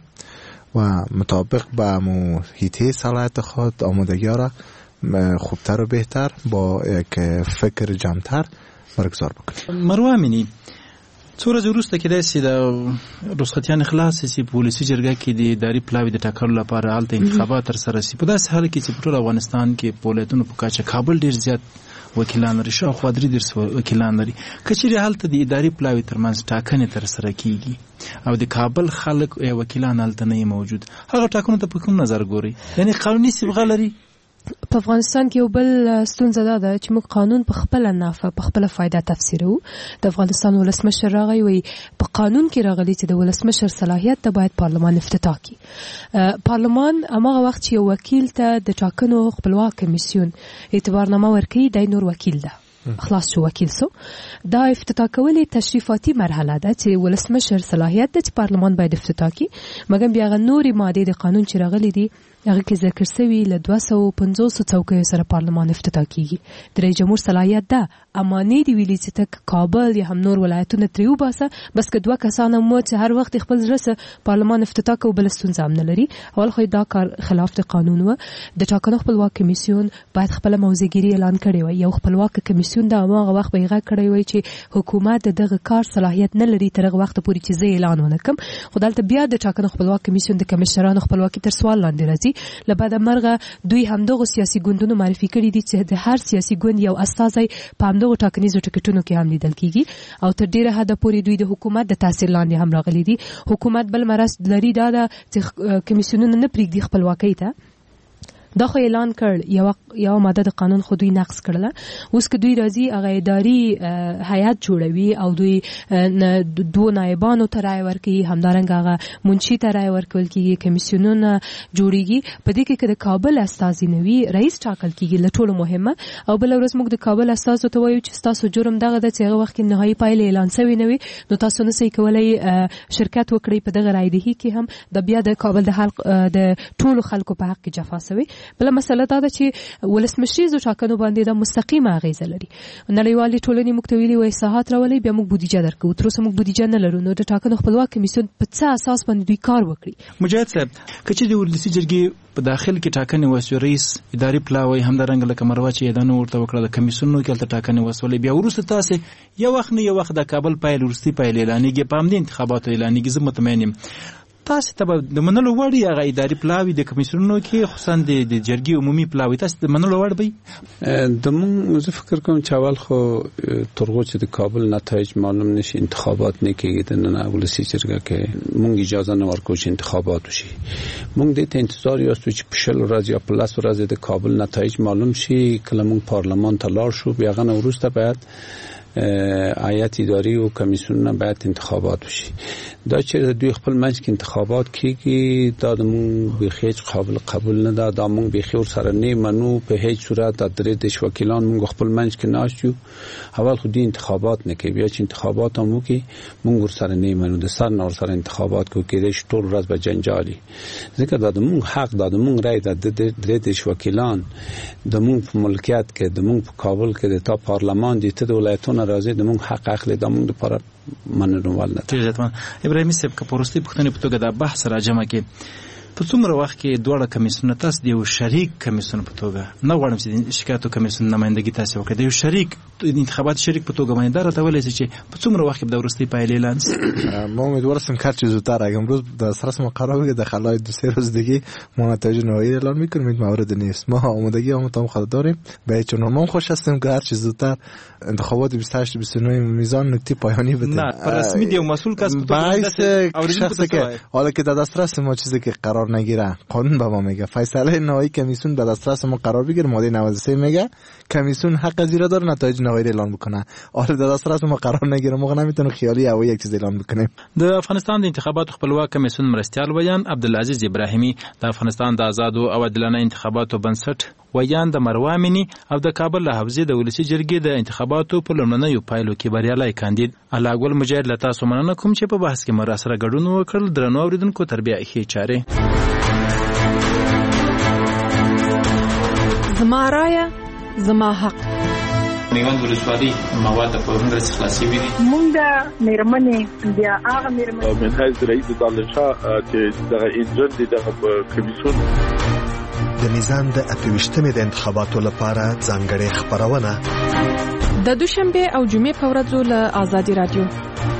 و مطابق با محیطه صلاحیت خود آمادگی ها را خوبتر و بهتر با یک فکر جمعتر برگزار بکنیم. مروه امینی څو ورځې وروسته کېدای شي د رخصتیان خلاص شي په ولسي جرګه کې د اداري پلاوي د ټاکلو لپاره هلته انتخابات ترسره شي په داسې حال کې چې په ټول افغانستان کې په ولایتونو په کچه کابل ډېر زیات وکیلان لري شاوخوا درې دېرش وکیلان لري که چیرې هلته د اداري پلاوي ترمنځ ټاکنې ترسره کیږي او د کابل خلک وکیلان هلته نه موجود هغه ټاکنو ته په کوم نظر ګوري یعنی قانوني صبغه لري؟ په افغانستان کې یو بل ستونزه دا ده چې موږ قانون په خپل نافه په خپل فایده تفسیرو. د افغانستان ولسمشر راغی وي په قانون کې راغلی چې د ولسمشر صلاحیت ته باید پارلمان افتتاح کړي. پارلمان هغه وخت چې یو وکیل ته د ټاکنو خپلواک کمیسیون اعتبارنامه ورکړي د نور وکیل ده خلاص شو وکیل سو دا افتتاح کولې تشریفاتي مرحله ده چې ولسمشر صلاحیت د پارلمان باید افتتاح کړي مګر بیا غ نوري ماده د قانون چې راغلي دي هغه کې ذکر شوی ل دوه سوه پنځوس څوکۍ سره پارلمان افتتاح کیږي. د رئیس جمهور صلاحیت ده اما نه دی ویلي چې تک کابل یا هم نور ولایتونه تریو باسه بس که دوه کسانه مو چې هر وخت خپل رسه پارلمان افتتاح کو بل ستونزه هم نه لري. اول خو دا کار خلاف د قانون و. د ټاکنو خپلواک کمیسیون باید خپل موضوعګيري اعلان کړي وي یو خپلواک کمیسیون دا هغه وخت به یې کړی وي چې حکومت دغه کار صلاحیت نه لري تر هغه وخت پورې چې زه اعلان ونکم. خدالته بیا د ټاکنو خپلواک کمیسیون د کمشنرانو خپلواکي تر سوال لاندې راځي. لبعد مرغه دوی همدغه سیاسي ګوندونو معرفي کړي دي چې د هر سیاسي ګوند یو استازي په همدغه ټاکنیزو ټکټونو کې هم لیدل کیږي او تر ډیره حد پورې دوی د حکومت د تاثیر لاندې هم راغلي دي. حکومت بل مرز لري دا چې کمیسیونونه نه پریږدي خپلواکۍ ته. دا خو اعلان کړ یو یو ماده د قانون خو دوی نقض کړله. اوس که دوی راځي هغه اداري هیئت جوړوي او دوی دوه نایبانو ته رای ورکوي همدارنګه هغه منشي ته رای ورکول کیږي کمیسیونونه جوړیږي. په دې کې که د کابل استازي نه وي رئیس ټاکل کیږي له ټولو مهمه او بل ورځ موږ د کابل استازو ته وایو چې تاسو جرم دغه د چې هغه وخت کې نهایي پایله اعلان شوی نه وي نو تاسو نسئ کولای شرکت وکړئ په دغه رایدهي کې هم د بیا د کابل د حلق د ټولو خلکو په حق کې جفا شوی. بل مسله دا ده چې ولسمشریزو ټاکنو باندې د مستقیمه اغیزه لري. نړیوالې ټولنې موږ ته ویلي وای اصلاحات راولي بیا موږ بودیجه درکو تر اوسه موږ بودیجه نه لرو نو د ټاکنو خپلواک کمیسیون په څه اساس باندې دوی کار وکړي. مجاهد صاحب کچې د ولسي جرګې په داخل کې ټاکنې وسو رئیس اداري پلاوی همدارنګه لکه مروه چې ادانه ورته وکړه د کمیسیونونو کې تل ټاکنې وسولې بیا ورسته تاسو یو وخت نه یو وخت د کابل پایل ورستي پایل اعلانېږي په همدې انتخاباتو اعلانېږي. زه مطمئن یم تاسو ته د منلو وړ هغه اداري پلاوی د کمیسیونونو کې خصوصا د جرګې عمومي پلاوی تاسو د منلو وړ به د مون زه فکر کوم چې اول خو ترغو چې د کابل نتایج معلوم نشي انتخابات نه کېږي د نه ولسی جرګه کې مونږ اجازه نه ورکو چې انتخابات وشي. مونږ د ته انتظار یاستو چې په شل ورځې یا په لاس ورځې د کابل نتایج معلوم شي کله مونږ پارلمان ته لاړ شو بیا غن وروسته باید هیئت اداري او کمیسیونونه باید انتخابات وشي. دا چې دوی خپل منځ کې انتخابات کیږي دا د مونږ به هیڅ قابل قبول نه ده. دا مونږ به خیر سره نه منو په هیڅ صورت د درې د وکیلان مونږ خپل منځ کې ناشو اول خو دې انتخابات نه کوي بیا چې انتخابات هم وکي مونږ سره نه منو د سر نور سره انتخابات کو کېدای شي ټول ورځ به جنجالي ځکه دا د مونږ حق دا د مونږ رائے د درې د وکیلان د مونږ په ملکیت کې د مونږ په کابل کې د تا پارلمان دي ته د ولایتونو راځي د مونږ حق اخلي د مونږ لپاره مننوال نه. ابراهیمي صاحب که پرستی پښتنې په توګه د بحث راجمه کې په څومره وخت کې دوه کمیسیونونه تاسو د یو شریک کمیسیون په توګه نه غواړم چې شکایتو کمیسیون نمائندګي تاسو وکړئ د یو شریک د انتخابات شریک په توګه باندې دا راته ولې چې په څومره وخت کې به د وروستۍ پایلې اعلان شي؟ ما امیدوار هستم که چه زودتر اگه امروز دسترس ما قرار بگیره در خلال دو سه روز دیگه ما نتایج نهایی اعلان میکنیم. مورد نیست، ما آمادگی هم تمام خود داریم. به چون ما خوش هستیم که هر چه زودتر انتخابات بیست و هشت بیست و نه میزان نکته پایانی بده. نه رسمی دیو مسئول کس باعث شخصی که حالا که در دسترس ما چیزی که قرار نگیره قانون به ما میگه فیصله نهایی کمیسیون در دسترس ما قرار بگیره. ماده نود و سه میگه کمیسیون حق زیرا داره نتایج نهایی اعلان بکنه. آره در دسترس ما قرار نگیره ما نمیتونیم خیالی او یک چیز اعلان بکنیم. د افغانستان د انتخاباتو خپلواک کمیسیون مرستیال ویان عبدالعزیز ابراهیمی د افغانستان د آزاد او عادلانه انتخاباتو بنسټ ویان د مروامنی او د کابل له حوزې د ولسی جرګې د انتخاباتو په لومړنیو پایلو کې بریالي کاندید علاګل مجاهد له تاسو مننه کوم چې په بحث کې مراسره ګډون وکړل. درنو اوریدونکو تربیه هي چاره زما رایه زما حق. میوند ولسوالۍ مواد په هغه خلاصي وي مونږ د میرمنې بیا هغه میرمنې منهج رئیس دالشاه چې دغه انجن دي دغه کمیسیون د میزان د اتويشتمې د انتخاباتو لپاره ځانګړې خبرونه د دوشنبه او جمعې په ورځو له آزادي رادیو